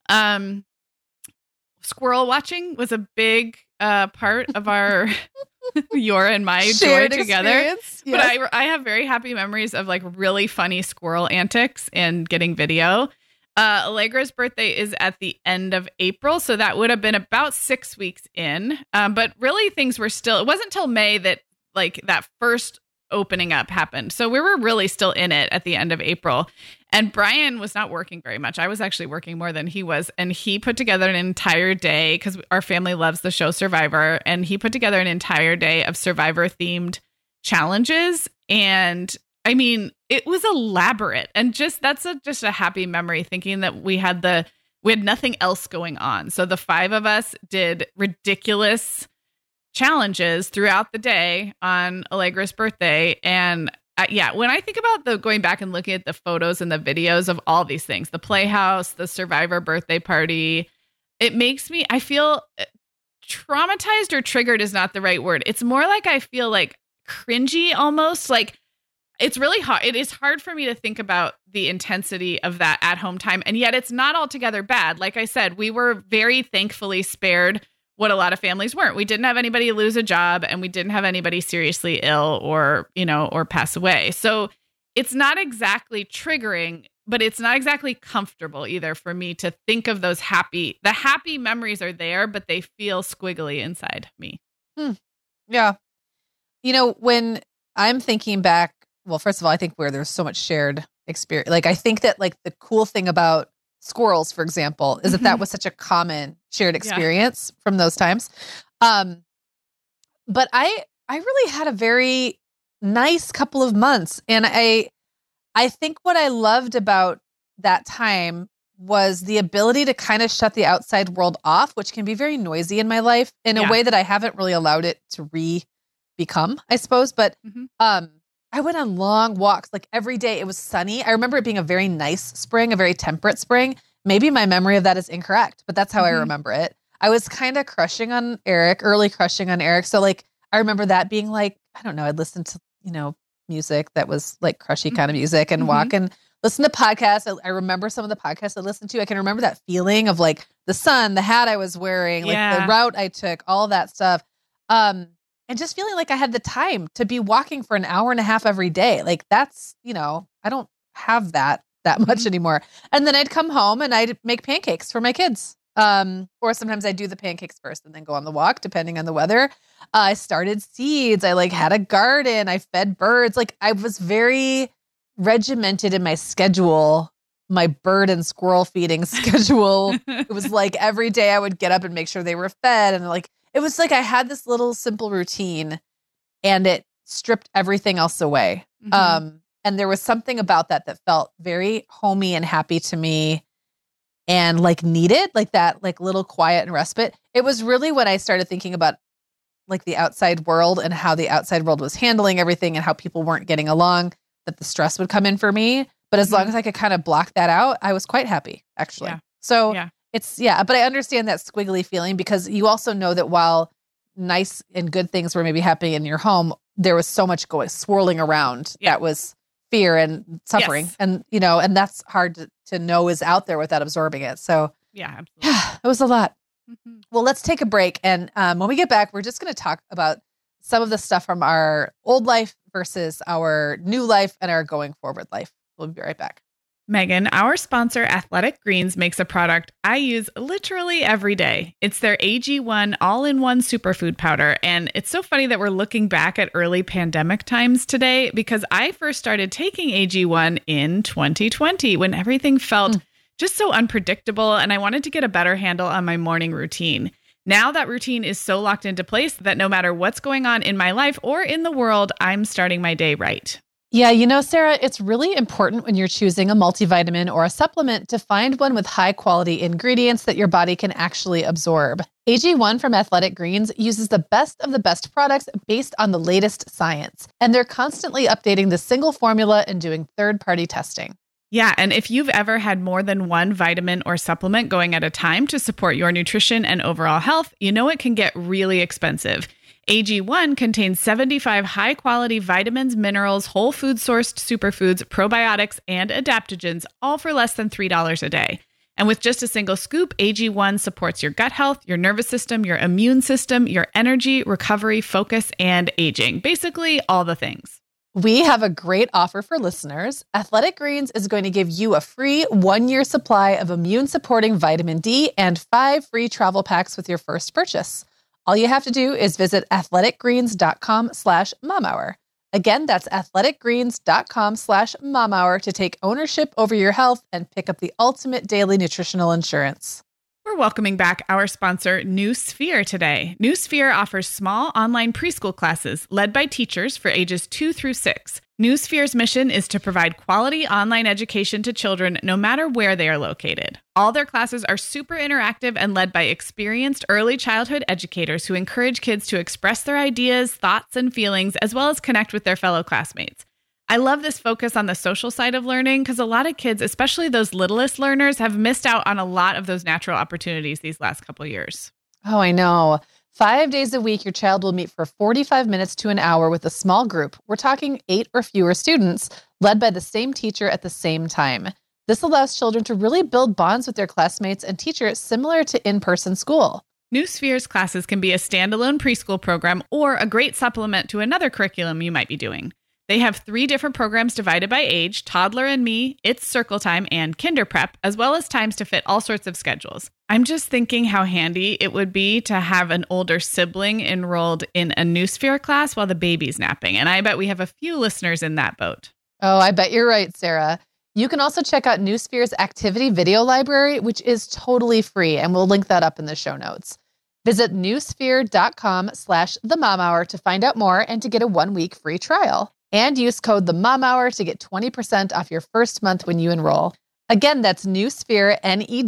Squirrel watching was a big part of our your and my shared joy together. Yes. But I have very happy memories of like really funny squirrel antics and getting video. Allegra's birthday is at the end of April, so that would have been about 6 weeks in. But really things were still, it wasn't until May that like that first opening up happened. So we were really still in it at the end of April. And Brian was not working very much. I was actually working more than he was. And he put together an entire day, because our family loves the show Survivor. And he put together an entire day of Survivor themed challenges. And I mean, it was elaborate, and that's just a happy memory thinking that we had nothing else going on. So the 5 of us did ridiculous challenges throughout the day on Allegra's birthday. And when I think about going back and looking at the photos and the videos of all these things, the playhouse, the Survivor birthday party, it makes me, I feel traumatized, or triggered is not the right word. It's more like I feel like cringy almost, like, it's really hard. It is hard for me to think about the intensity of that at home time. And yet it's not altogether bad. Like I said, we were very thankfully spared what a lot of families weren't. We didn't have anybody lose a job, and we didn't have anybody seriously ill or pass away. So it's not exactly triggering, but it's not exactly comfortable either for me to think of the happy memories are there, but they feel squiggly inside me. Yeah. When I'm thinking back, well, first of all, I think where there's so much shared experience, like I think that like the cool thing about squirrels, for example, is that was such a common shared experience from those times. But I really had a very nice couple of months, and I think what I loved about that time was the ability to kind of shut the outside world off, which can be very noisy in my life in a way that I haven't really allowed it to become, I suppose. But I went on long walks like every day. It was sunny. I remember it being a very nice spring, a very temperate spring. Maybe my memory of that is incorrect, but that's how I remember it. I was kind of early crushing on Eric. So like, I remember that being like, I don't know, I'd listen to, music that was like crushy kind of music and walk and listen to podcasts. I remember some of the podcasts I listened to. I can remember that feeling of like the sun, the hat I was wearing, like the route I took, all that stuff. And just feeling like I had the time to be walking for an hour and a half every day. Like that's, I don't have that much anymore. And then I'd come home and I'd make pancakes for my kids. Or sometimes I do the pancakes first and then go on the walk, depending on the weather. I started seeds. I like had a garden. I fed birds. Like I was very regimented in my schedule, my bird and squirrel feeding schedule. It was like every day I would get up and make sure they were fed. And like, it was like I had this little simple routine and it stripped everything else away. And there was something about that felt very homey and happy to me and like needed, like that, like little quiet and respite. It was really when I started thinking about like the outside world and how the outside world was handling everything and how people weren't getting along, that the stress would come in for me. But as long as I could kind of block that out, I was quite happy, actually. Yeah. So but I understand that squiggly feeling because you also know that while nice and good things were maybe happening in your home, there was so much swirling around that was fear and suffering. Yes. And, and that's hard to know is out there without absorbing it. So absolutely. It was a lot. Well, let's take a break. And when we get back, we're just going to talk about some of the stuff from our old life versus our new life and our going forward life. We'll be right back. Megan, our sponsor, Athletic Greens, makes a product I use literally every day. It's their AG1 all-in-one superfood powder. And it's so funny that we're looking back at early pandemic times today because I first started taking AG1 in 2020 when everything felt just so unpredictable. And I wanted to get a better handle on my morning routine. Now that routine is so locked into place that no matter what's going on in my life or in the world, I'm starting my day right. Yeah, Sarah, it's really important when you're choosing a multivitamin or a supplement to find one with high quality ingredients that your body can actually absorb. AG1 from Athletic Greens uses the best of the best products based on the latest science, and they're constantly updating the single formula and doing third-party testing. Yeah, and if you've ever had more than one vitamin or supplement going at a time to support your nutrition and overall health, you know it can get really expensive. AG1 contains 75 high-quality vitamins, minerals, whole food-sourced superfoods, probiotics, and adaptogens, all for less than $3 a day. And with just a single scoop, AG1 supports your gut health, your nervous system, your immune system, your energy, recovery, focus, and aging. Basically, all the things. We have a great offer for listeners. Athletic Greens is going to give you a free 1-year supply of immune-supporting vitamin D and 5 free travel packs with your first purchase. All you have to do is visit athleticgreens.com/momhour. Again, that's athleticgreens.com/momhour to take ownership over your health and pick up the ultimate daily nutritional insurance. We're welcoming back our sponsor, New Sphere, today. New Sphere offers small online preschool classes led by teachers for ages 2 through 6. New Sphere's mission is to provide quality online education to children no matter where they are located. All their classes are super interactive and led by experienced early childhood educators who encourage kids to express their ideas, thoughts, and feelings, as well as connect with their fellow classmates. I love this focus on the social side of learning because a lot of kids, especially those littlest learners, have missed out on a lot of those natural opportunities these last couple of years. Oh, I know. 5 days a week, your child will meet for 45 minutes to an hour with a small group. We're talking 8 or fewer students, led by the same teacher at the same time. This allows children to really build bonds with their classmates and teachers similar to in-person school. New Sphere's classes can be a standalone preschool program or a great supplement to another curriculum you might be doing. They have 3 different programs divided by age: Toddler and Me, It's Circle Time, and Kinder Prep, as well as times to fit all sorts of schedules. I'm just thinking how handy it would be to have an older sibling enrolled in a New Sphere class while the baby's napping. And I bet we have a few listeners in that boat. Oh, I bet you're right, Sarah. You can also check out New Sphere's activity video library, which is totally free, and we'll link that up in the show notes. Visit newsphere.com/themomhour to find out more and to get a 1-week free trial. And use code THEMOMHOUR to get 20% off your first month when you enroll. Again, that's Newsphere,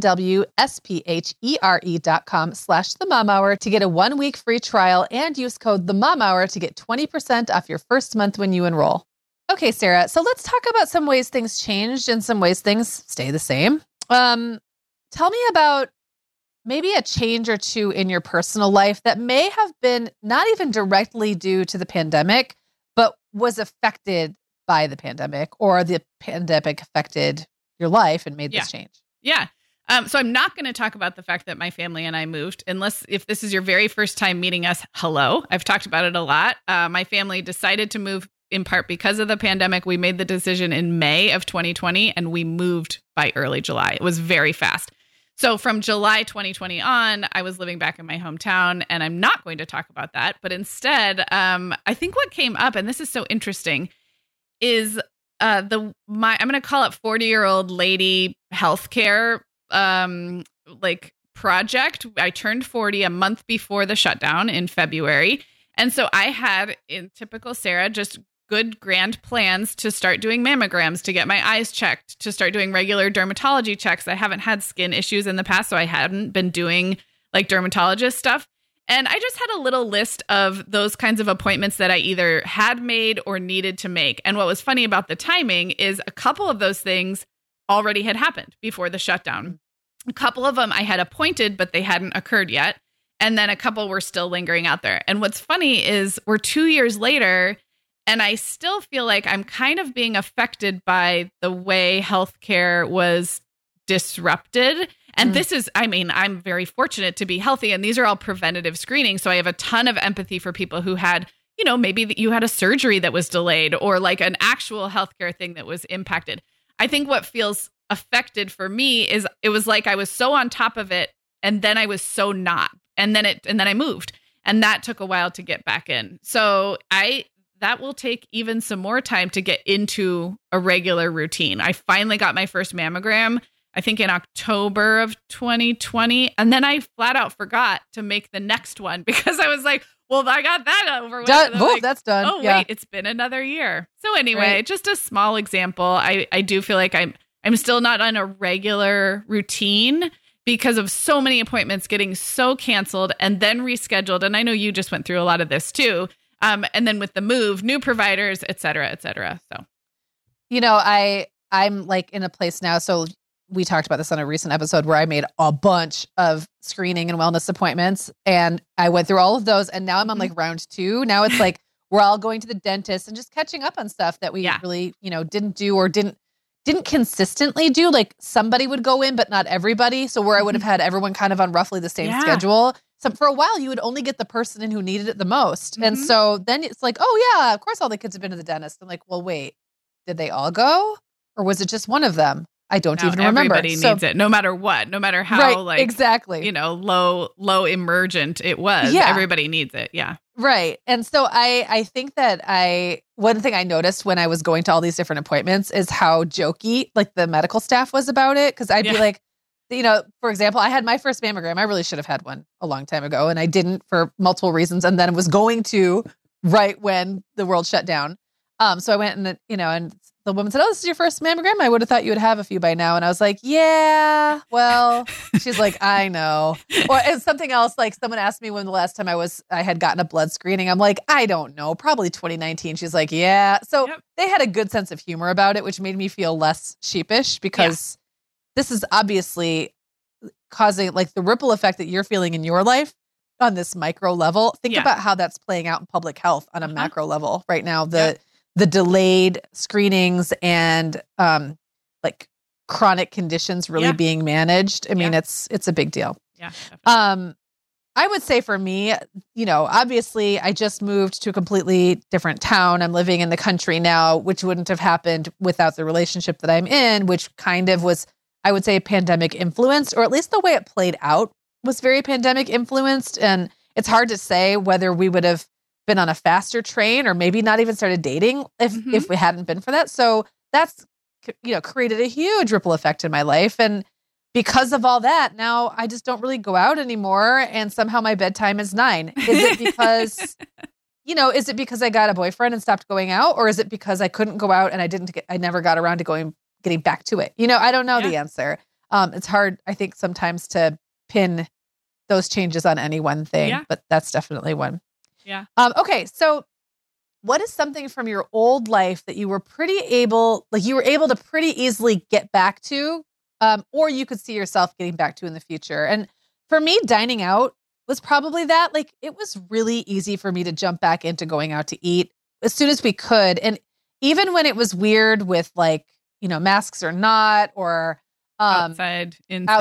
NEWSPHERE.com/themomhour to get a 1-week free trial and use code THEMOMHOUR to get 20% off your first month when you enroll. Okay, Sarah. So let's talk about some ways things changed and some ways things stay the same. Tell me about maybe a change or two in your personal life that may have been not even directly due to the pandemic, but was affected by the pandemic, or the pandemic affected your life and made this change. Yeah. So I'm not going to talk about the fact that my family and I moved, unless if this is your very first time meeting us, hello. I've talked about it a lot. My family decided to move in part because of the pandemic. We made the decision in May of 2020 and we moved by early July. It was very fast. So from July 2020 on, I was living back in my hometown, and I'm not going to talk about that. But instead, I think what came up, and this is so interesting, is I'm going to call it 40-year-old lady healthcare project. I turned 40 a month before the shutdown in February. And so I had, in typical Sarah, just good grand plans to start doing mammograms, to get my eyes checked, to start doing regular dermatology checks. I haven't had skin issues in the past, so I hadn't been doing like dermatologist stuff. And I just had a little list of those kinds of appointments that I either had made or needed to make. And what was funny about the timing is a couple of those things already had happened before the shutdown. A couple of them I had appointed, but they hadn't occurred yet. And then a couple were still lingering out there. And what's funny is we're 2 years later, and I still feel like I'm kind of being affected by the way healthcare was disrupted. And this is, I'm very fortunate to be healthy, and these are all preventative screenings. So I have a ton of empathy for people who had, maybe that you had a surgery that was delayed, or like an actual healthcare thing that was impacted. I think what feels affected for me is it was like I was so on top of it, and then I was so not. And then I moved, and that took a while to get back in. So that will take even some more time to get into a regular routine. I finally got my first mammogram, I think in October of 2020. And then I flat out forgot to make the next one because I was like, well, I got that over with. That's done. Oh, wait, it's been another year. So anyway, just a small example. I do feel like I'm still not on a regular routine because of so many appointments getting so canceled and then rescheduled. And I know you just went through a lot of this too. And then with the move, new providers, et cetera, et cetera. So, I'm like in a place now. So we talked about this on a recent episode where I made a bunch of screening and wellness appointments, and I went through all of those. And now I'm on like round 2. Now it's like, we're all going to the dentist and just catching up on stuff that we really, didn't do or didn't consistently do. Like somebody would go in, but not everybody. So where I would have had everyone kind of on roughly the same schedule. So for a while, you would only get the person in who needed it the most. And so then it's like, oh yeah, of course all the kids have been to the dentist. I'm like, well, wait, did they all go? Or was it just one of them? I don't even remember. Everybody needs it, no matter what, no matter how exactly. Low emergent it was. Yeah. Everybody needs it. Yeah. Right. And so I think that one thing I noticed when I was going to all these different appointments is how jokey like the medical staff was about it. Cause I'd be like, for example, I had my first mammogram. I really should have had one a long time ago, and I didn't for multiple reasons. And then was going to right when the world shut down. So I went and, and the woman said, oh, this is your first mammogram? I would have thought you would have a few by now. And I was like, yeah, well, she's like, I know. Or it's something else. Like someone asked me when the last time I had gotten a blood screening. I'm like, I don't know, probably 2019. She's like, yeah. So they had a good sense of humor about it, which made me feel less sheepish because this is obviously causing like the ripple effect that you're feeling in your life on this micro level. Think about how that's playing out in public health on a macro level right now. The delayed screenings and like chronic conditions really being managed. I mean, it's a big deal. Yeah. I would say for me, obviously I just moved to a completely different town. I'm living in the country now, which wouldn't have happened without the relationship that I'm in, which kind of was, I would say, pandemic influenced, or at least the way it played out was very pandemic influenced. And it's hard to say whether we would have been on a faster train or maybe not even started dating if we hadn't been for that. So that's, created a huge ripple effect in my life. And because of all that, now I just don't really go out anymore. And somehow my bedtime is 9. Is it because, is it because I got a boyfriend and stopped going out? Or is it because I couldn't go out and I never got around to getting back to it? I don't know the answer. It's hard, I think, sometimes to pin those changes on any one thing, but that's definitely one. Yeah. Okay. So what is something from your old life that you were able to pretty easily get back to, or you could see yourself getting back to in the future? And for me, dining out was probably that. Like, it was really easy for me to jump back into going out to eat as soon as we could. And even when it was weird with, like, masks or not, or outside,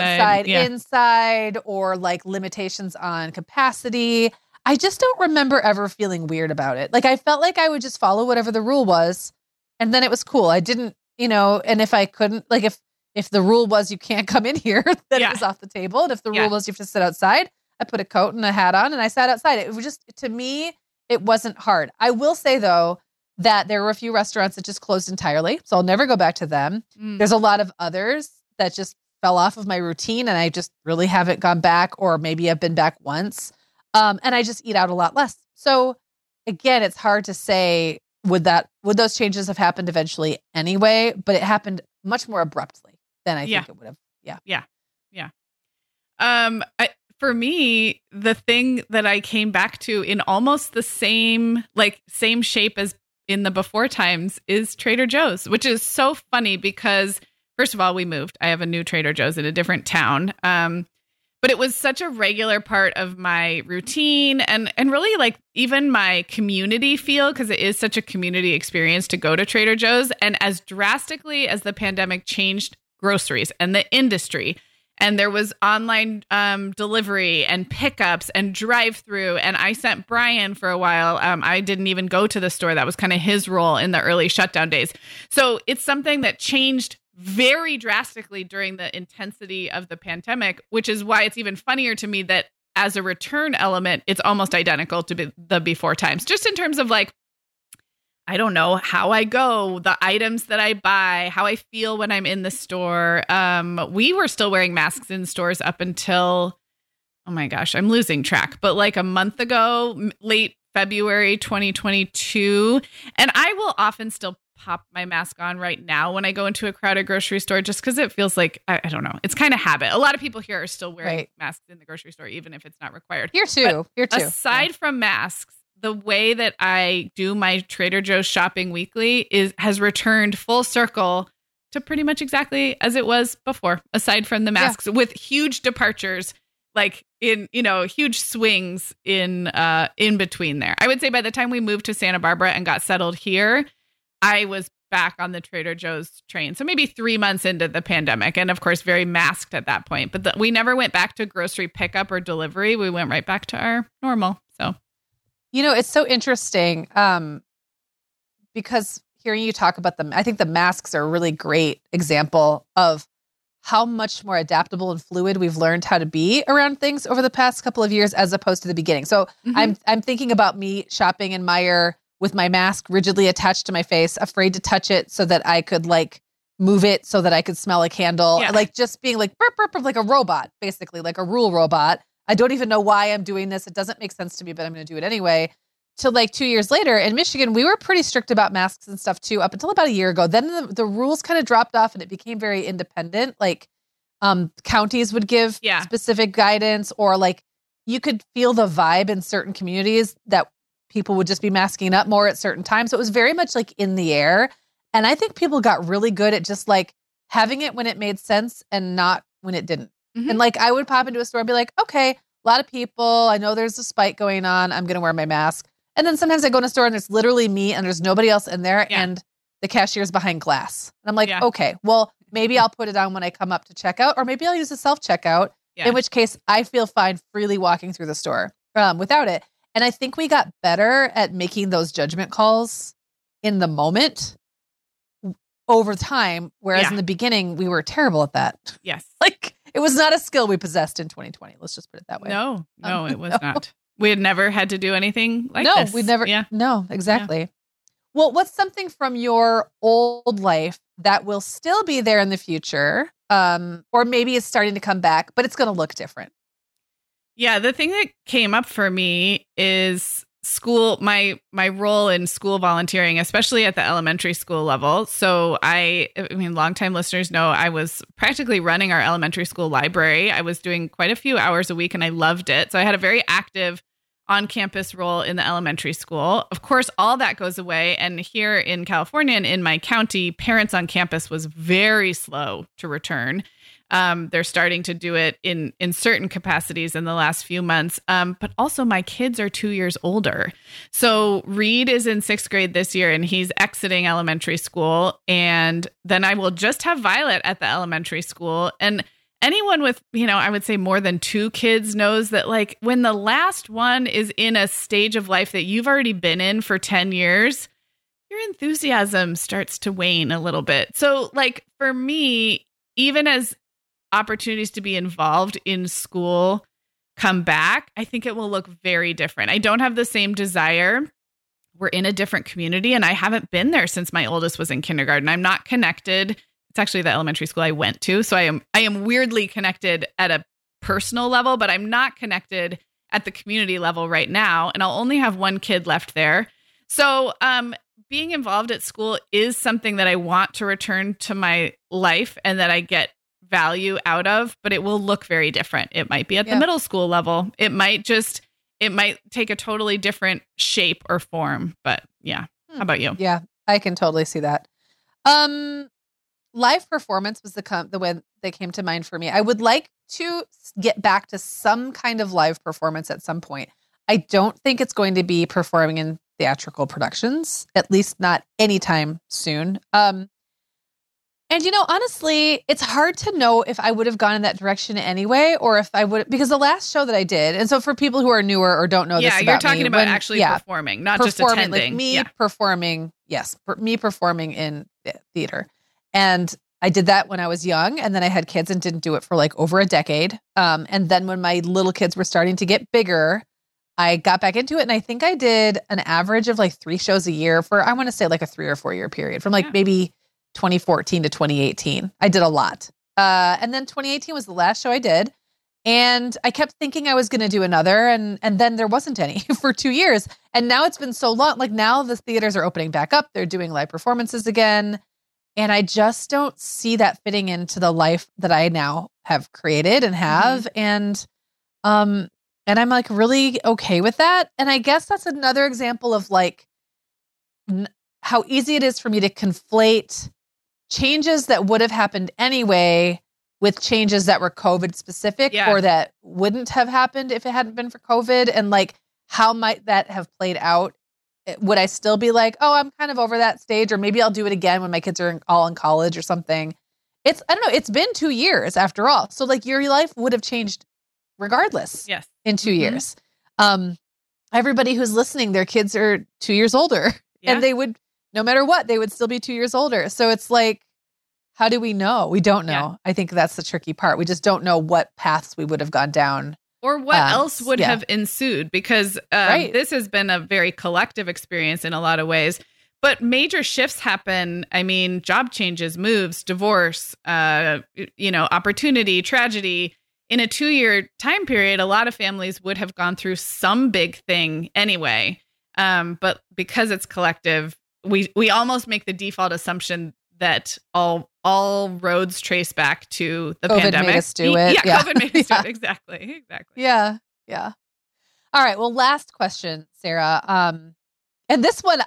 inside, or like limitations on capacity, I just don't remember ever feeling weird about it. Like, I felt like I would just follow whatever the rule was, and then it was cool. I didn't, and if I couldn't, like, if the rule was you can't come in here, then it was off the table. And if the rule was you have to sit outside, I put a coat and a hat on and I sat outside. It was just, to me, it wasn't hard. I will say, though, that there were a few restaurants that just closed entirely, so I'll never go back to them. There's a lot of others that just fell off of my routine, and I just really haven't gone back, or maybe I've been back once. And I just eat out a lot less. So again, it's hard to say, would those changes have happened eventually anyway, but it happened much more abruptly than I think it would have. Yeah. For me, the thing that I came back to in almost the same shape as in the before times is Trader Joe's, which is so funny because, first of all, we moved. I have a new Trader Joe's in a different town. But it was such a regular part of my routine and really, like, even my community feel, because it is such a community experience to go to Trader Joe's. And as drastically as the pandemic changed groceries and the industry, and there was online delivery and pickups and drive-through, and I sent Brian for a while. I didn't even go to the store. That was kind of his role in the early shutdown days. So it's something that changed very drastically during the intensity of the pandemic, which is why it's even funnier to me that as a return element, it's almost identical to the before times, just in terms of, like, I don't know, how I go, the items that I buy, how I feel when I'm in the store. We were still wearing masks in stores up until, oh my gosh, I'm losing track, but like a month ago, late February 2022. And I will often still pop my mask on right now when I go into a crowded grocery store, just because it feels like, I don't know, it's kind of habit. A lot of people here are still wearing masks in the grocery store, even if it's not required. Here too. Aside from masks, the way that I do my Trader Joe's shopping weekly has returned full circle to pretty much exactly as it was before, aside from the masks, with huge departures, like in, huge swings in between there. I would say by the time we moved to Santa Barbara and got settled here, I was back on the Trader Joe's train. So maybe 3 months into the pandemic, and of course, very masked at that point. But we never went back to grocery pickup or delivery. We went right back to our normal. So, it's so interesting because hearing you talk about them, I think the masks are a really great example of how much more adaptable and fluid we've learned how to be around things over the past couple of years, as opposed to the beginning. So I'm thinking about me shopping in Meijer with my mask rigidly attached to my face, afraid to touch it so that I could, like, move it so that I could smell a candle. Yeah. Like, just being like, burp, burp, burp, like a robot, basically, like a rule robot. I don't even know why I'm doing this. It doesn't make sense to me, but I'm going to do it anyway. To, like, 2 years later in Michigan, we were pretty strict about masks and stuff too, up until about a year ago. Then the rules kind of dropped off and it became very independent. Like, counties would give specific guidance, or, like, you could feel the vibe in certain communities that people would just be masking up more at certain times. So it was very much like in the air. And I think people got really good at just, like, having it when it made sense and not when it didn't. And, like, I would pop into a store and be like, okay, a lot of people, I know there's a spike going on, I'm going to wear my mask. And then sometimes I go in a store and there's literally me and there's nobody else in there and the cashier's behind glass. And I'm like, okay, well, maybe I'll put it on when I come up to checkout, or maybe I'll use a self-checkout, in which case I feel fine freely walking through the store without it. And I think we got better at making those judgment calls in the moment over time, whereas in the beginning, we were terrible at that. Yes. Like, it was not a skill we possessed in 2020. Let's just put it that way. No, it was not. We had never had to do anything like this. No, we never. Yeah. No, exactly. Yeah. Well, what's something from your old life that will still be there in the future? Or maybe it's starting to come back, but it's going to look different. Yeah, the thing that came up for me is school, my role in school volunteering, especially at the elementary school level. So I mean, longtime listeners know I was practically running our elementary school library. I was doing quite a few hours a week and I loved it. So I had a very active on-campus role in the elementary school. Of course, all that goes away. And here in California and in my county, parents on campus was very slow to return. They're starting to do it in certain capacities in the last few months. But also my kids are 2 years older. So Reed is in 6th grade this year and he's exiting elementary school. And then I will just have Violet at the elementary school. And anyone with, I would say more than 2 kids knows that like when the last one is in a stage of life that you've already been in for 10 years, your enthusiasm starts to wane a little bit. So like for me, even as opportunities to be involved in school come back, I think it will look very different. I don't have the same desire. We're in a different community and I haven't been there since my oldest was in kindergarten. I'm not connected. It's actually the elementary school I went to. So I am weirdly connected at a personal level, but I'm not connected at the community level right now. And I'll only have one kid left there. So being involved at school is something that I want to return to my life and that I get value out of, but it will look very different. It might be at the middle school level. It might take a totally different shape or form, but yeah. How about you? Yeah, I can totally see that. Live performance was the one that came to mind for me. I would like to get back to some kind of live performance at some point. I don't think it's going to be performing in theatrical productions, at least not anytime soon. And, honestly, it's hard to know if I would have gone in that direction anyway, or if I would, because the last show that I did, and so for people who are newer or don't know this about me. Yeah, you're talking about actually performing, not just attending. Like me performing, me performing in theater. And I did that when I was young, and then I had kids and didn't do it for like over a decade. And then when my little kids were starting to get bigger, I got back into it, and I think I did an average of like 3 shows a year for, I want to say like a 3 or 4 year period from like maybe 2014 to 2018. I did a lot. And then 2018 was the last show I did. And I kept thinking I was going to do another. And then there wasn't any for 2 years. And now it's been so long. Like now the theaters are opening back up. They're doing live performances again. And I just don't see that fitting into the life that I now have created and have. And I'm like really okay with that. And I guess that's another example of like how easy it is for me to conflate changes that would have happened anyway with changes that were COVID specific or that wouldn't have happened if it hadn't been for COVID. And like, how might that have played out? Would I still be like, oh, I'm kind of over that stage, or maybe I'll do it again when my kids are all in college or something. I don't know. It's been 2 years after all. So like your life would have changed regardless in 2 years. Everybody who's listening, their kids are 2 years older and they would, no matter what, they would still be 2 years older. So it's like, how do we know? We don't know. Yeah. I think that's the tricky part. We just don't know what paths we would have gone down. Or what else would have ensued, because this has been a very collective experience in a lot of ways. But major shifts happen. I mean, job changes, moves, divorce, opportunity, tragedy. In a 2-year time period, a lot of families would have gone through some big thing anyway. But because it's collective, we almost make the default assumption that all roads trace back to the COVID pandemic. Made us do it. Yeah, COVID made us do it. Exactly. Yeah. All right. Well, last question, Sarah. And this one,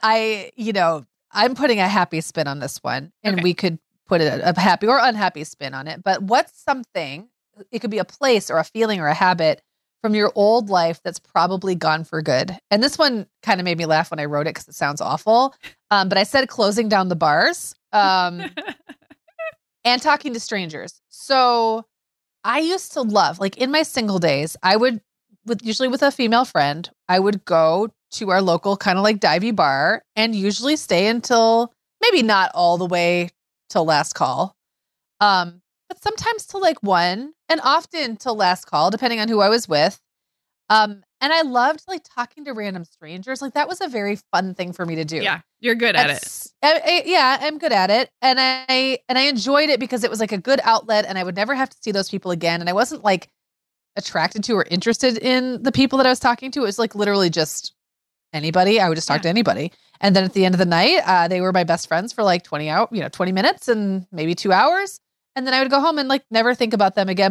I'm putting a happy spin on this one, and we could put a happy or unhappy spin on it. But what's something? It could be a place or a feeling or a habit from your old life that's probably gone for good. And this one kind of made me laugh when I wrote it because it sounds awful. But I said closing down the bars and talking to strangers. So I used to love, like in my single days, I would, usually with a female friend, I would go to our local kind of like divey bar and usually stay until maybe not all the way till last call. But sometimes till like 1 and often till last call, depending on who I was with. And I loved like talking to random strangers. Like that was a very fun thing for me to do. Yeah. You're good at it. I'm good at it. And I enjoyed it because it was like a good outlet and I would never have to see those people again. And I wasn't like attracted to or interested in the people that I was talking to. It was like literally just anybody. I would just talk to anybody. And then at the end of the night, they were my best friends for like 20 minutes and maybe 2 hours. And then I would go home and like never think about them again. But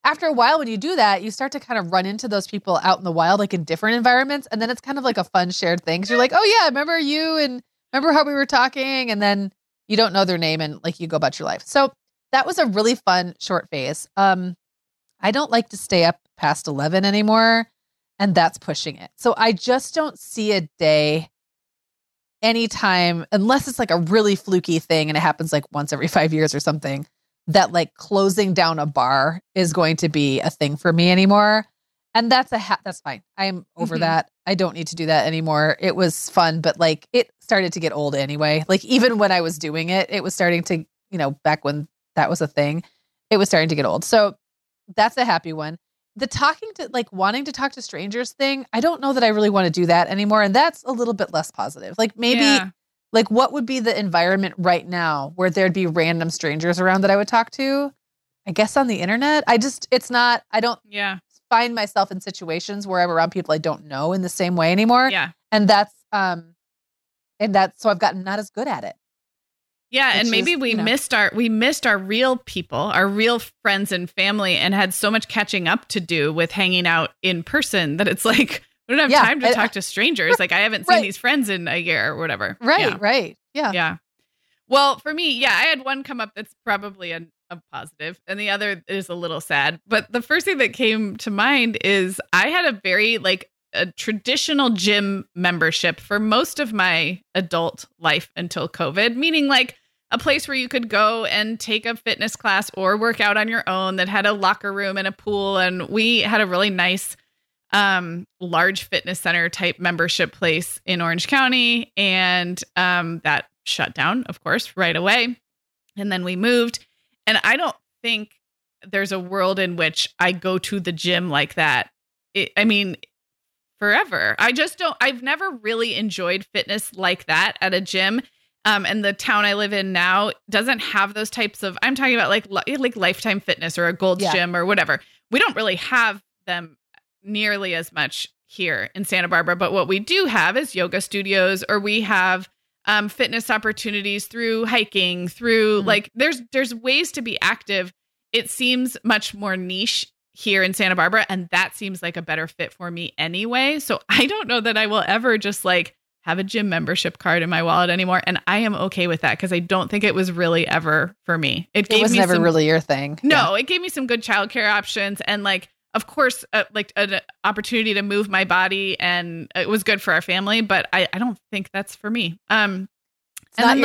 after a while, when you do that, you start to kind of run into those people out in the wild, like in different environments. And then it's kind of like a fun shared thing. So you're like, oh yeah, remember you and remember how we were talking? And then you don't know their name and like you go about your life. So that was a really fun short phase. I don't like to stay up past 11 anymore, and that's pushing it. So I just don't see a day anytime, unless it's like a really fluky thing and it happens like once every 5 years or something, that like closing down a bar is going to be a thing for me anymore. And that's that's fine. I'm over that. I don't need to do that anymore. It was fun, but like it started to get old anyway. Like even when I was doing it, it was starting to, back when that was a thing, it was starting to get old. So that's a happy one. The wanting to talk to strangers thing, I don't know that I really want to do that anymore. And that's a little bit less positive. Like maybe like what would be the environment right now where there'd be random strangers around that I would talk to? I guess on the internet. I don't find myself in situations where I'm around people I don't know in the same way anymore. Yeah. And so I've gotten not as good at it. Yeah, and maybe we missed our real people, our real friends and family, and had so much catching up to do with hanging out in person that it's like we don't have time to talk to strangers. Like I haven't seen these friends in a year or whatever. Right. Yeah. Yeah. Well, for me, I had one come up that's probably a positive, and the other is a little sad. But the first thing that came to mind is I had a very a traditional gym membership for most of my adult life until COVID, meaning like a place where you could go and take a fitness class or work out on your own that had a locker room and a pool. And we had a really nice, large fitness center type membership place in Orange County. And that shut down, of course, right away. And then we moved. And I don't think there's a world in which I go to the gym like that. Forever. I've never really enjoyed fitness like that at a gym. And the town I live in now doesn't have those types of, I'm talking about like Lifetime Fitness or a Gold's Gym or whatever. We don't really have them nearly as much here in Santa Barbara. But what we do have is yoga studios, or we have fitness opportunities through hiking, through there's ways to be active. It seems much more niche here in Santa Barbara, and that seems like a better fit for me anyway. So I don't know that I will ever just have a gym membership card in my wallet anymore, and I am okay with that because I don't think it was really ever for me. It was never really your thing. No, it gave me some good childcare options, and of course, an opportunity to move my body, and it was good for our family. But I don't think that's for me. It's not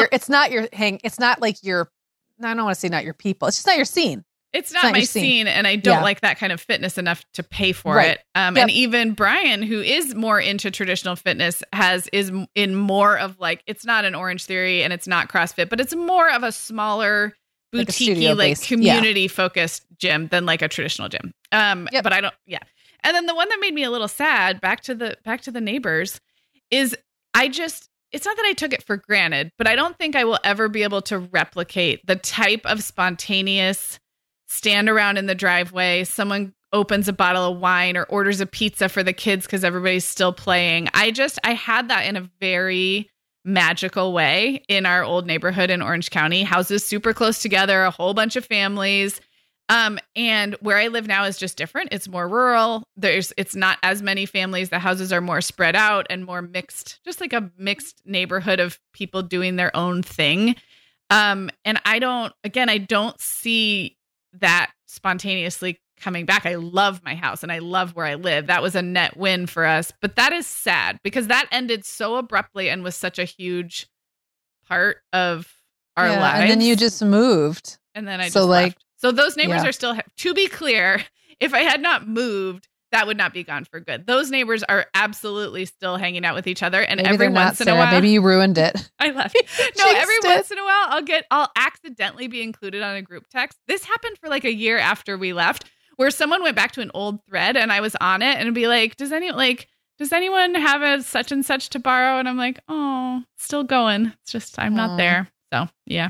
like your. I don't want to say not your people. It's just not your scene. It's not my scene, and I don't like that kind of fitness enough to pay for it. And even Brian, who is more into traditional fitness, is in more of it's not an Orange Theory and it's not CrossFit, but it's more of a smaller boutique community focused gym than a traditional gym. But I don't. Yeah. And then the one that made me a little sad, back to the neighbors, is it's not that I took it for granted, but I don't think I will ever be able to replicate the type of spontaneous stand around in the driveway, someone opens a bottle of wine or orders a pizza for the kids because everybody's still playing. I had that in a very magical way in our old neighborhood in Orange County. Houses super close together, a whole bunch of families. And where I live now is just different. It's more rural. It's not as many families. The houses are more spread out and more mixed, just like a mixed neighborhood of people doing their own thing. And I don't see that spontaneously coming back. I love my house and I love where I live. That was a net win for us, but that is sad because that ended so abruptly and was such a huge part of our lives. And then you just moved. And then I just left. So those neighbors are still, to be clear, if I had not moved, that would not be gone for good. Those neighbors are absolutely still hanging out with each other. And maybe every once in a while, maybe you ruined it. I left. No, every once in a while, I'll accidentally be included on a group text. This happened for a year after we left, where someone went back to an old thread and I was on it and it'd be like, does anyone have a such and such to borrow? And I'm like, oh, still going. It's just, I'm not there. So yeah.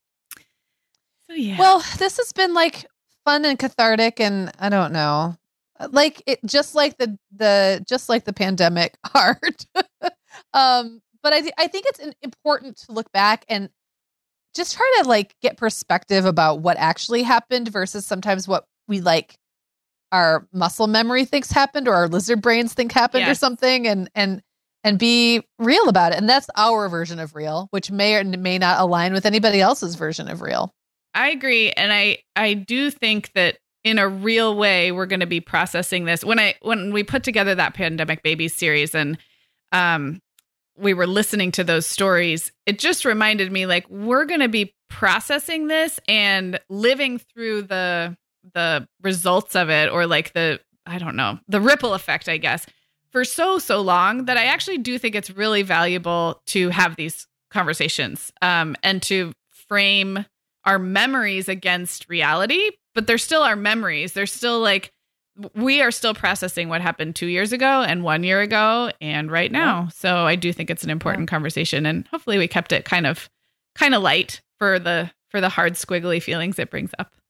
Well, this has been fun and cathartic, and I don't know. Just like the pandemic hard. But I think it's important to look back and just try to get perspective about what actually happened versus sometimes what we our muscle memory thinks happened or our lizard brains think happened or something, and be real about it. And that's our version of real, which may or may not align with anybody else's version of real. I agree. And I do think that in a real way, we're going to be processing this. When we put together that Pandemic Babies series and we were listening to those stories, it just reminded me, like, we're going to be processing this and living through the results of it, or like the ripple effect, I guess, for so long, that I actually do think it's really valuable to have these conversations and to frame our memories against reality. But they're still our memories. They're still like, we are still processing what happened 2 years ago and 1 year ago and right now. Yeah. So I do think it's an important conversation, and hopefully we kept it kind of light for the hard squiggly feelings it brings up.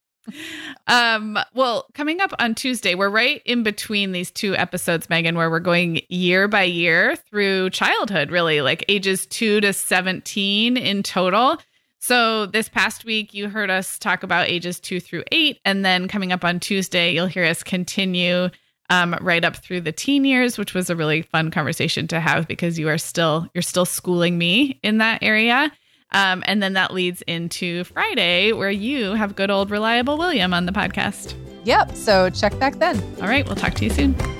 Well, coming up on Tuesday, we're right in between these two episodes, Megan, where we're going year by year through childhood, really, like ages 2 to 17 in total. So this past week, you heard us talk about ages 2 through 8. And then coming up on Tuesday, you'll hear us continue right up through the teen years, which was a really fun conversation to have because you're still schooling me in that area. And then that leads into Friday, where you have good old reliable William on the podcast. Yep. So check back then. All right. We'll talk to you soon.